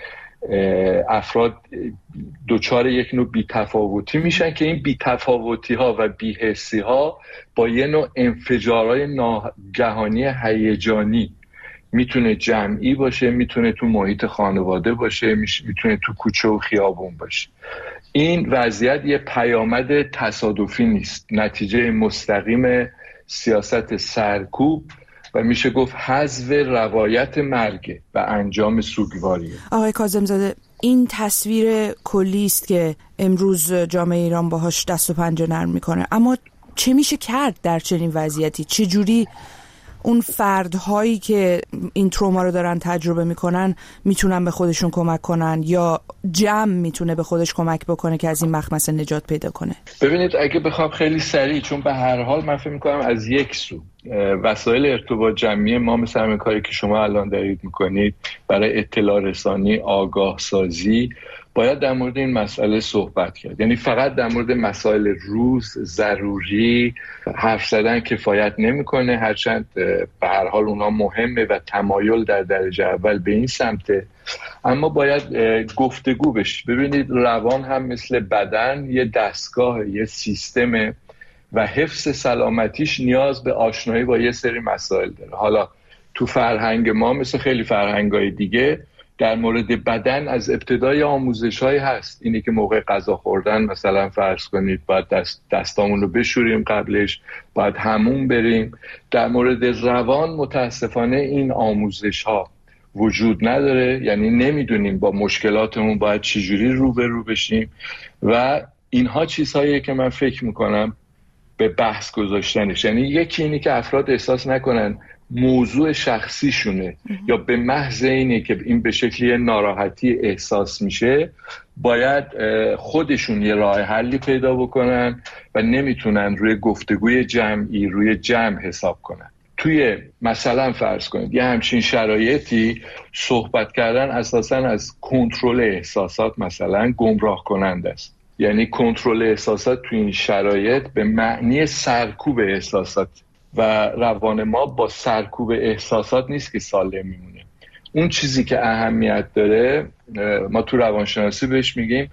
افراد دچار یک نوع بی‌تفاوتی میشن که این بی‌تفاوتی ها و بی‌حسی ها با یه نوع انفجارهای ناگهانی هیجانی، میتونه جمعی باشه، میتونه تو محیط خانواده باشه، میتونه تو کوچه و خیابون باشه. این وضعیت یه پیامد تصادفی نیست، نتیجه مستقیم سیاست سرکوب و میشه گفت حذف روایت مرگ و انجام سوگواریه.
آقای کاظم‌زاده، این تصویر کلی است که امروز جامعه ایران باهاش دست و پنجه نرم میکنه، اما چه میشه کرد در چنین وضعیتی؟ چه جوری اون فردهایی که این تروما رو دارن تجربه میکنن میتونن به خودشون کمک کنن، یا جمع میتونه به خودش کمک بکنه که از این مخمسه نجات پیدا کنه؟
ببینید اگه بخوام خیلی سریع، چون به هر حال من فکر میکنم از یک سو وسایل ارتباط جمعی ما مثل همین کاری که شما الان دارید میکنید برای اطلاع رسانی، آگاه سازی، باید در مورد این مسئله صحبت کرد. یعنی فقط در مورد مسائل روز ضروری حرف زدن کفایت نمیکنه، هرچند به هر حال اونا مهمه و تمایل در درجه اول به این سمته، اما باید گفتگو بشه. ببینید روان هم مثل بدن یه دستگاه، یه سیستمه و حفظ سلامتیش نیاز به آشنایی با یه سری مسائل داره. حالا تو فرهنگ ما مثل خیلی فرهنگای دیگه در مورد بدن از ابتدای آموزش‌های هست. اینی که موقع غذا خوردن مثلا فرض کنید باید دستامون رو بشوریم، قبلش باید حموم بریم. در مورد روان متاسفانه این آموزش‌ها وجود نداره، یعنی نمیدونیم با مشکلاتمون باید چجوری روبرو بشیم و اینها چیزهایی که من فکر میکنم به بحث گذاشتنش. یعنی یکی اینی که افراد احساس نکنن موضوع شخصیشونه یا به محض اینه که این به شکلی ناراحتی احساس میشه باید خودشون یه راه حلی پیدا بکنن و نمیتونن روی گفتگوی جمعی روی جمع حساب کنن. توی مثلا فرض کنید یه همچین شرایطی صحبت کردن اساساً از کنترل احساسات مثلا گمراه کننده است. یعنی کنترل احساسات توی این شرایط به معنی سرکوب احساسات و روان ما با سرکوب احساسات نیست که سالم میمونه. اون چیزی که اهمیت داره ما تو روانشناسی بهش میگیم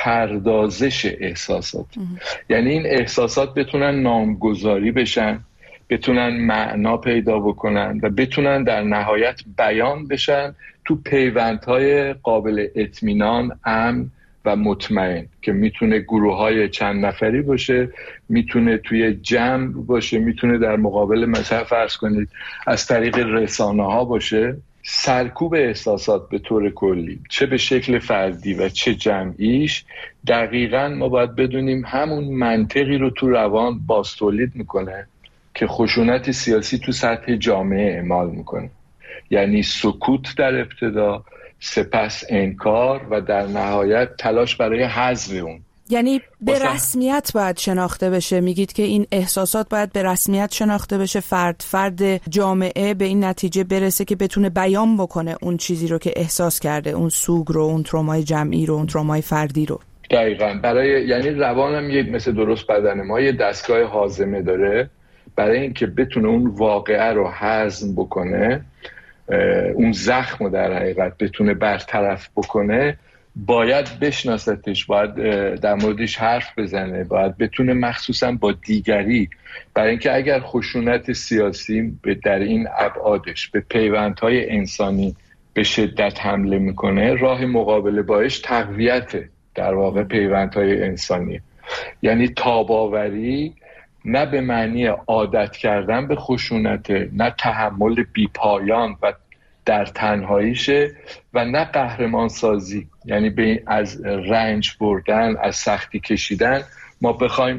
پردازش احساسات. یعنی این احساسات بتونن نامگذاری بشن، بتونن معنا پیدا بکنن و بتونن در نهایت بیان بشن تو پیوندهای قابل اطمینان، امن و مطمئن که میتونه گروه‌های چند نفری باشه، میتونه توی جمع باشه، میتونه در مقابل مثلا فرض کنید از طریق رسانه‌ها باشه. سرکوب احساسات به طور کلی چه به شکل فردی و چه جمعیش دقیقاً ما باید بدونیم همون منطقی رو تو روان باستولید میکنه که خشونت سیاسی تو سطح جامعه اعمال میکنه. یعنی سکوت در ابتدا، سپس انکار و در نهایت تلاش برای حذف اون.
یعنی به رسمیت باید شناخته بشه. میگید که این احساسات باید به رسمیت شناخته بشه، فرد جامعه به این نتیجه برسه که بتونه بیان بکنه اون چیزی رو که احساس کرده، اون سوگ رو، اون ترومای جمعی رو، اون ترومای فردی رو.
دقیقاً. یعنی روانم یک مثل درست بدن ما یه دستگاه هاضمه داره برای اینکه بتونه اون واقعه رو هضم بکنه، اون زخم رو در حقیقت بتونه برطرف بکنه، باید بشناستش، باید در موردش حرف بزنه، باید بتونه مخصوصا با دیگری، برای اینکه اگر خشونت سیاسی در این ابعادش به پیوندهای انسانی به شدت حمله میکنه، راه مقابله باش تقویت در واقع پیوندهای انسانی. یعنی تاباوری نه به معنی عادت کردن به خشونت، نه تحمل بیپایان و در تنهاییشه و نه قهرمان سازی، یعنی از رنج بردن، از سختی کشیدن ما بخوایم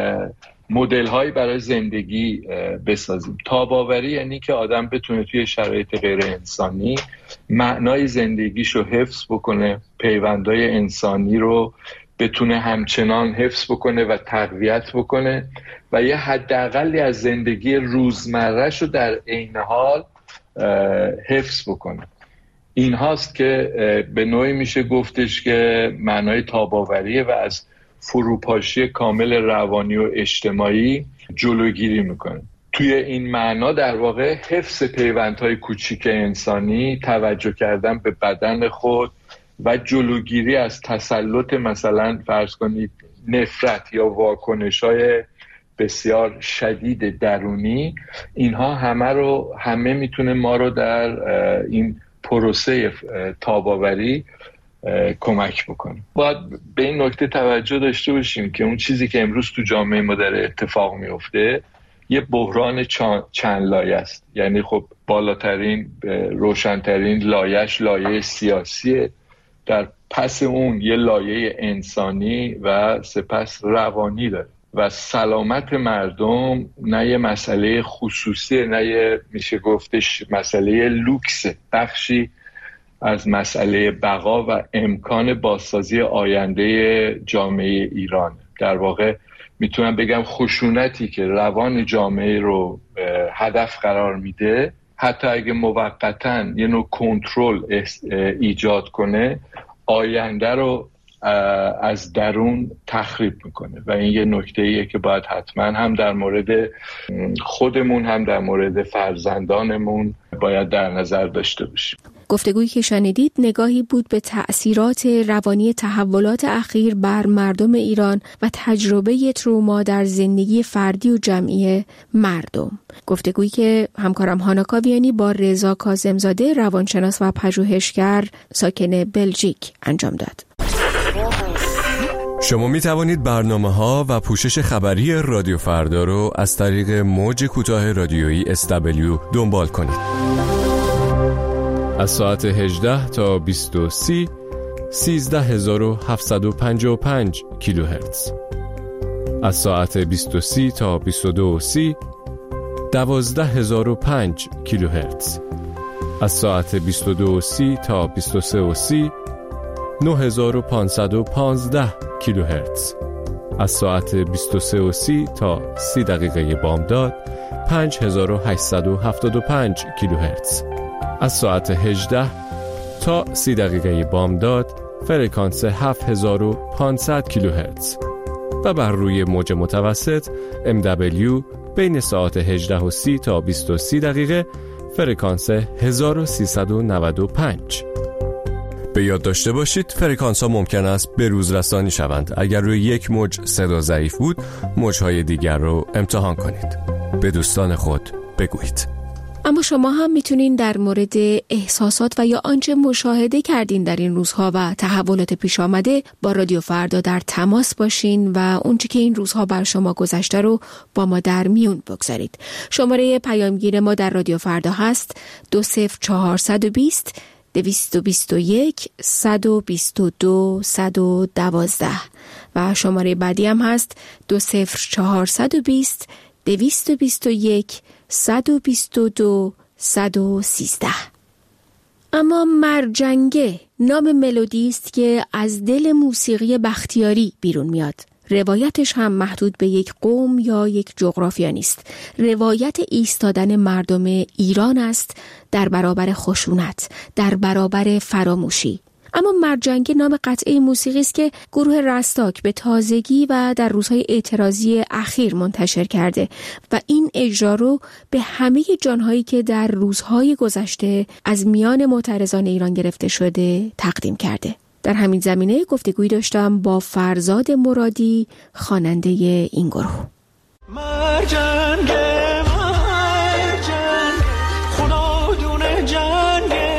مدل هایی برای زندگی بسازیم. تاباوری یعنی که آدم بتونه توی شرایط غیر انسانی معنای زندگیشو حفظ بکنه، پیوندهای انسانی رو بتونه همچنان حفظ بکنه و تقویت بکنه و یه حداقلی از زندگی روزمره‌شو در عین حال حفظ بکنه. این هاست که به نوعی میشه گفتش که معنای تاباوریه و از فروپاشی کامل روانی و اجتماعی جلوگیری میکنه. توی این معنا در واقع حفظ پیوندهای کوچیک انسانی، توجه کردن به بدن خود و جلوگیری از تسلط مثلا فرض کنید نفرت یا واکنش‌های بسیار شدید درونی، اینها همه میتونه ما رو در این پروسه تاباوری کمک بکنه. باید به این نکته توجه داشته باشیم که اون چیزی که امروز تو جامعه ما داره اتفاق میفته یه بحران چند لایه است. یعنی خب بالاترین روشنترین لایه‌اش لایه سیاسیه، در پس اون یه لایه انسانی و سپس روانی داره و سلامت مردم نه یه مسئله خصوصی، نه یه میشه گفتش مسئله لوکس، بخشی از مسئله بقا و امکان بازسازی آینده جامعه ایران. در واقع میتونم بگم خشونتی که روان جامعه رو هدف قرار میده، حتی اگه موقتاً یه نوع کنترل ایجاد کنه، آینده رو از درون تخریب میکنه و این یه نکته‌ایه که باید حتما هم در مورد خودمون هم در مورد فرزندانمون باید در نظر داشته باشیم.
گفتگویی که شنیدید نگاهی بود به تأثیرات روانی تحولات اخیر بر مردم ایران و تجربه تروما در زندگی فردی و جمعی مردم. گفتگویی که همکارم هانا کاویانی با رضا کاظمزاده روانشناس و پژوهشگر ساکن بلژیک انجام داد.
شما می توانید برنامه‌ها و پوشش خبری رادیو فردا رو از طریق موج کوتاه رادیویی SW دنبال کنید. از ساعت 18 تا 20:30 13755 کیلوهرتز. از ساعت 20:30 تا 22:30 12005 کیلوهرتز. از ساعت 22:30 تا 23:30 9515 کیلوهرتز. از ساعت 23:30 تا 30 دقیقه بامداد 5875 کیلوهرتز. از ساعت 18 تا 30 دقیقه بامداد فرکانس 7500 کیلوهرتز و بر روی موج متوسط MW بین ساعت 18:30 تا 20:30 دقیقه فرکانس 1395. به یاد داشته باشید فرکانس ها ممکن است به روز رسانی شوند. اگر روی یک موج صدا ضعیف بود، موجهای دیگر رو امتحان کنید. به دوستان خود بگویید.
اما شما هم میتونین در مورد احساسات و یا آنچه مشاهده کردین در این روزها و تحولات پیش آمده با رادیو فردا در تماس باشین و اونچه که این روزها بر شما گذشته رو با ما در میون بگذارید. شماره پیامگیر ما در رادیو فردا هست 20420 221 122 112 و شماره بعدی هم هست 20420 221 122 113. اما مرجنگه نام ملودی است که از دل موسیقی بختیاری بیرون میاد. روایتش هم محدود به یک قوم یا یک جغرافیا نیست. روایت ایستادن مردم ایران است در برابر خشونت، در برابر فراموشی. اما مرجنگه نام قطعه موسیقی است که گروه رستاک به تازگی و در روزهای اعتراضی اخیر منتشر کرده و این اجرا رو به همه جانهایی که در روزهای گذشته از میان معترضان ایران گرفته شده تقدیم کرده. در همین زمینه گفتگویی داشتم با فرزاد مرادی، خواننده این گروه.
مرجنگه خدا دونه جنگه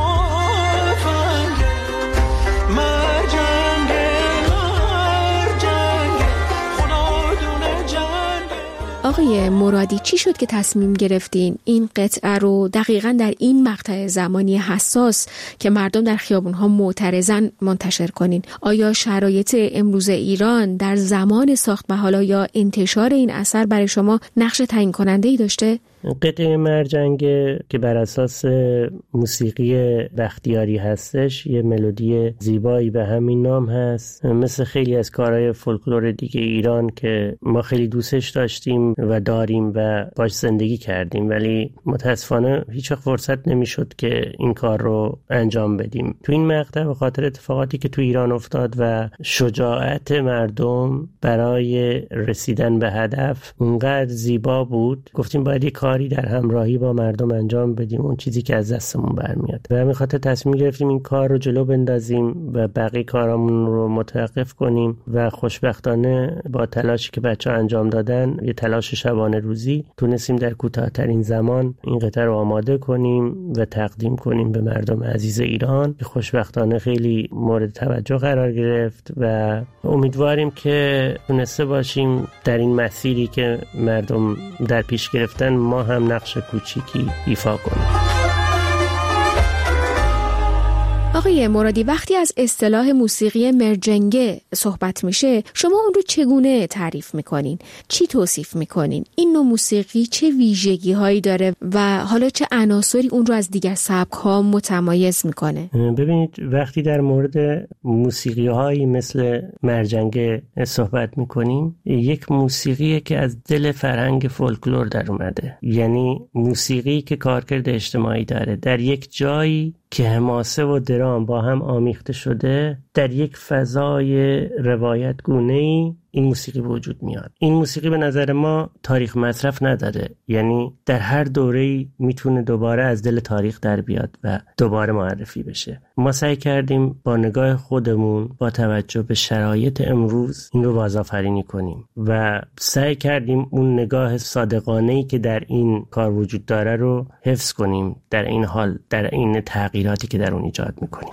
آقای مرادی، چی شد که تصمیم گرفتین این قطعه رو دقیقاً در این مقطع زمانی حساس که مردم در خیابون‌ها معترضن منتشر کنین؟ آیا شرایط امروز ایران در زمان ساخت محالا یا انتشار این اثر برای شما نقش تعیین کننده‌ای داشته؟
قطعه مرجنگه که بر اساس موسیقی بختیاری هستش، یه ملودی زیبایی به همین نام هست. مثل خیلی از کارهای فولکلور دیگه ایران که ما خیلی دوستش داشتیم و داریم و باش زندگی کردیم، ولی متاسفانه هیچ وقت فرصت نمیشد که این کار رو انجام بدیم. تو این مقطع به خاطر اتفاقاتی که تو ایران افتاد و شجاعت مردم برای رسیدن به هدف اونقدر زیبا بود، گفتیم باید یک کاری در همراهی با مردم انجام بدیم، اون چیزی که از دستمون برمیاد. و همین خاطر تصمیم گرفتیم این کار رو جلو بندازیم و بقیه کارامون رو متوقف کنیم و خوشبختانه با تلاشی که بچه‌ها انجام دادن، یه تلاش شبانه روزی، تونستیم در کوتاه‌ترین زمان این قطعه رو آماده کنیم و تقدیم کنیم به مردم عزیز ایران که خوشبختانه خیلی مورد توجه قرار گرفت و امیدواریم که تونسته باشیم در این مسیری که مردم در پیش گرفتن ما هم نقش کوچیکی ایفا کنیم.
آقای مرادی، وقتی از اصطلاح موسیقی مرجنگه صحبت میشه، شما اون رو چگونه تعریف میکنین؟ چی توصیف میکنین؟ این نوع موسیقی چه ویژگی هایی داره و حالا چه عناصری اون رو از دیگر سبک ها متمایز میکنه؟
ببینید، وقتی در مورد موسیقی هایی مثل مرجنگه صحبت میکنیم، یک موسیقیه که از دل فرهنگ فولکلور در اومده، یعنی موسیقی که کارکرد اجتماعی داره، در یک جایی که حماسه و درام با هم آمیخته شده، در یک فضای روایت گونه‌ای این موسیقی به وجود میاد. این موسیقی به نظر ما تاریخ مصرف نداره، یعنی در هر دوره‌ای میتونه دوباره از دل تاریخ در بیاد و دوباره معرفی بشه. ما سعی کردیم با نگاه خودمون با توجه به شرایط امروز این رو بازآفرینی کنیم و سعی کردیم اون نگاه صادقانه‌ای که در این کار وجود داره رو حفظ کنیم در این حال، در این تغییراتی که در اون ایجاد میکنیم.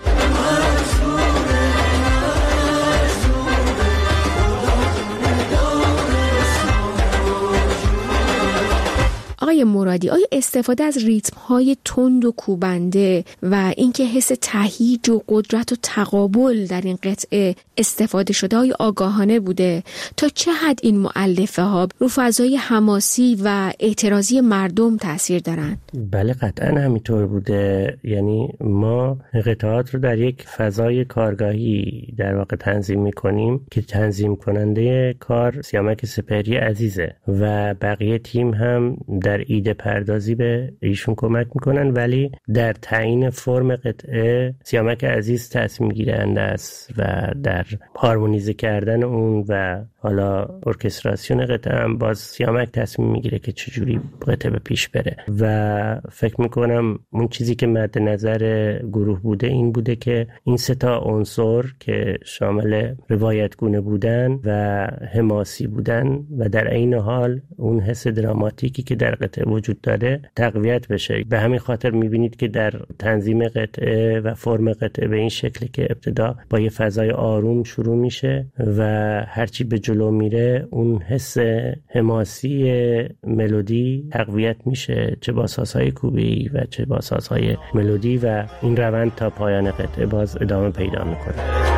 آقای مرادی، آیا استفاده از ریتم‌های تند و کوبنده و اینکه حس تهییج و قدرت و تقابل در این قطعه استفاده شده های آگاهانه بوده؟ تا چه حد این مؤلفه ها رو فضای حماسی و اعتراضی مردم تاثیر دارن؟
بله قطعا همینطور بوده. یعنی ما قطعات رو در یک فضای کارگاهی در واقع تنظیم می‌کنیم که تنظیم کننده کار سیامک سپهری عزیزه و بقیه تیم هم در ایده پردازی به ایشون کمک میکنن، ولی در تعیین فرم قطعه سیامک عزیز تصمیم گیرنده است و در هارمونیزه کردن اون و حالا ارکستراسیون قطعه هم باز سیامک تصمیم میگیره که چجوری قطعه به پیش بره. و فکر میکنم اون چیزی که مد نظر گروه بوده این بوده که این سه تا عنصر که شامل روایتگونه بودن و حماسی بودن و در عین حال اون حس دراماتیکی که در قطعه وجود داره تقویت بشه. به همین خاطر میبینید که در تنظیم قطعه و فرم قطعه به این شکلی که ابتدا با یه فضای آروم شروع میشه و هرچی به جلو میره اون حس حماسی ملودی تقویت میشه، چه با سازهای کوبی و چه با سازهای ملودی، و این روند تا پایان قطعه باز ادامه پیدا میکنه.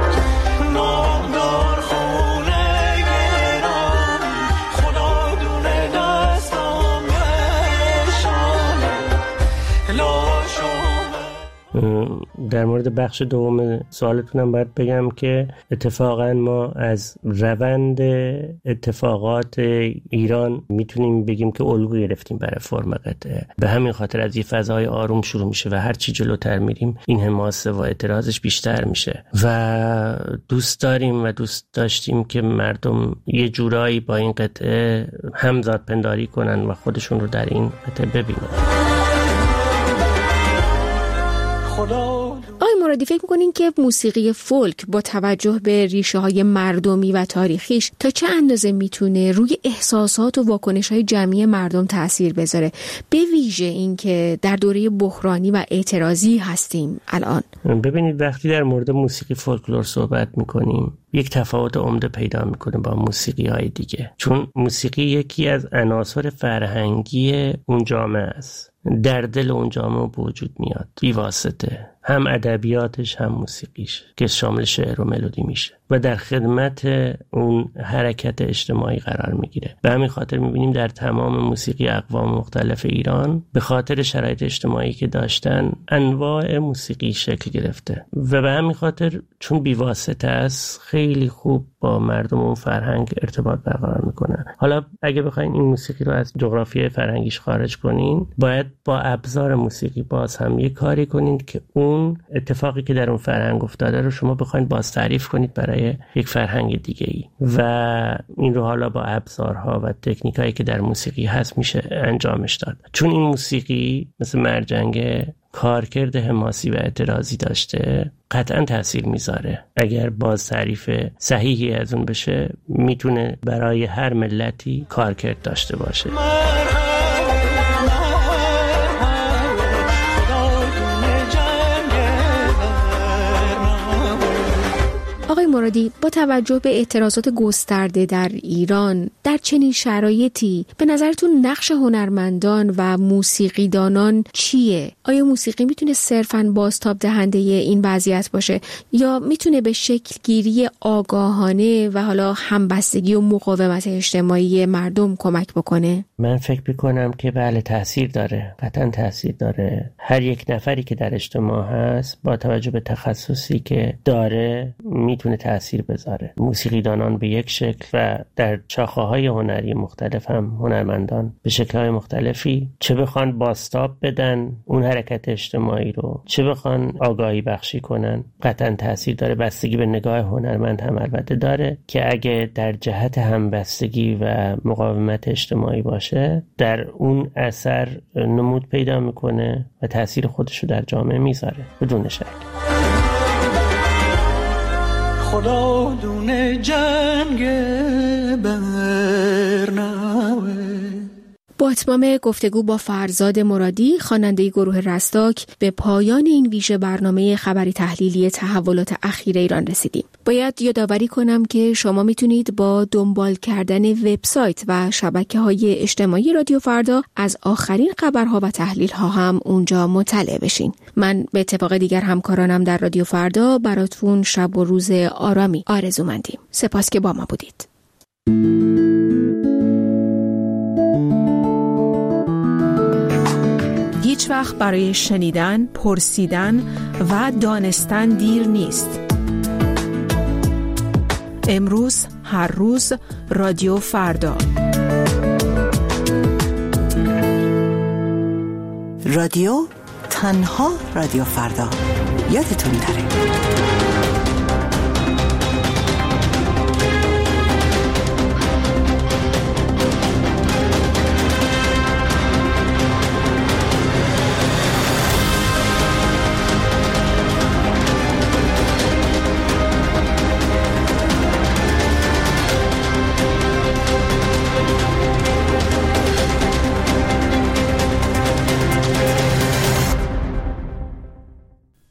در مورد بخش دوم سوالتونم باید بگم که اتفاقا ما از روند اتفاقات ایران میتونیم بگیم که الگو گرفتیم برای فرم قطعه. به همین خاطر از یه فضای آروم شروع میشه و هر چی جلوتر میریم این حماسه و اعتراضش بیشتر میشه و دوست داریم و دوست داشتیم که مردم یه جورایی با این قطعه همزاد پنداری کنن و خودشون رو در این قطعه ببینن.
آقای مرادی، فکر می‌کنین که موسیقی فولک با توجه به ریشه‌های مردمی و تاریخیش تا چه اندازه میتونه روی احساسات و واکنش‌های جمعی مردم تأثیر بذاره، به ویژه این که در دوره بحرانی و اعتراضی هستیم الان؟
ببینید وقتی در مورد موسیقی فولکلور صحبت می‌کنیم یک تفاوت عمده پیدا می‌کنه با موسیقی‌های دیگه، چون موسیقی یکی از عناصر فرهنگی اون جامعه است، در دل اون جامعه وجود میاد بی واسطه، هم ادبیاتش هم موسیقیش که شامل شعر و ملودی میشه و در خدمت اون حرکت اجتماعی قرار میگیره. به همین خاطر میبینیم در تمام موسیقی اقوام مختلف ایران به خاطر شرایط اجتماعی که داشتن انواع موسیقی شکل گرفته و به همین خاطر چون بیواسطه است خیلی خوب با مردم اون فرهنگ ارتباط برقرار میکنن. حالا اگه بخواین این موسیقی رو از جغرافیای فرهنگیش خارج کنین باید با ابزار موسیقی باز هم یه کاری کنین که اون اتفاقی که در اون فرهنگ افتاده رو شما بخواید باز تعریف کنید برای یک فرهنگ دیگه ای و این رو حالا با ابزارها و تکنیکایی که در موسیقی هست میشه انجامش داد. چون این موسیقی مثل مرجنگ کارکرد حماسی و اعتراضی داشته قطعا تأثیر میذاره. اگر باز تعریف صحیحی از اون بشه میتونه برای هر ملتی کارکرد داشته باشه.
آقای مرادی، با توجه به اعتراضات گسترده در ایران در چنین شرایطی به نظرتون نقش هنرمندان و موسیقیدانان چیه؟ آیا موسیقی میتونه صرفاً بازتاب دهنده این وضعیت باشه یا میتونه به شکل گیری آگاهانه و حالا همبستگی و مقاومت اجتماعی مردم کمک بکنه؟
من فکر میکنم که بله تأثیر داره، قطعاً تأثیر داره. هر یک نفری که در اجتماع هست با توجه به تخصصی که داره میتونه میتونه تأثیر بذاره. موسیقیدانان به یک شکل و در شاخه‌های هنری مختلف هم هنرمندان به شکل‌های مختلفی چه بخوان بازتاب بدن اون حرکت اجتماعی رو، چه بخوان آگاهی بخشی کنن، قطعا تأثیر داره. بستگی به نگاه هنرمند هم البته داره که اگه در جهت همبستگی و مقاومت اجتماعی باشه در اون اثر نمود پیدا میکنه و تأثیر خودشو در جامعه میذاره بدون شک.
خدا دونه جنگ برنامه.
با اتمام گفتگو با فرزاد مرادی خواننده گروه رستاک به پایان این ویژه برنامه خبری تحلیلی تحولات اخیر ایران رسیدیم. باید یادآوری کنم که شما میتونید با دنبال کردن وبسایت و شبکه‌های اجتماعی رادیو فردا از آخرین خبرها و تحلیل‌ها هم اونجا مطلع بشین. من به اتفاق دیگر همکارانم در رادیو فردا براتون شب و روز آرامی آرزومندیم. سپاس که با ما بودید. هیچ وقت برای شنیدن، پرسیدن و دانستن دیر نیست. امروز، هر روز، رادیو فردا.
رادیو، تنها رادیو فردا. یادتون نره.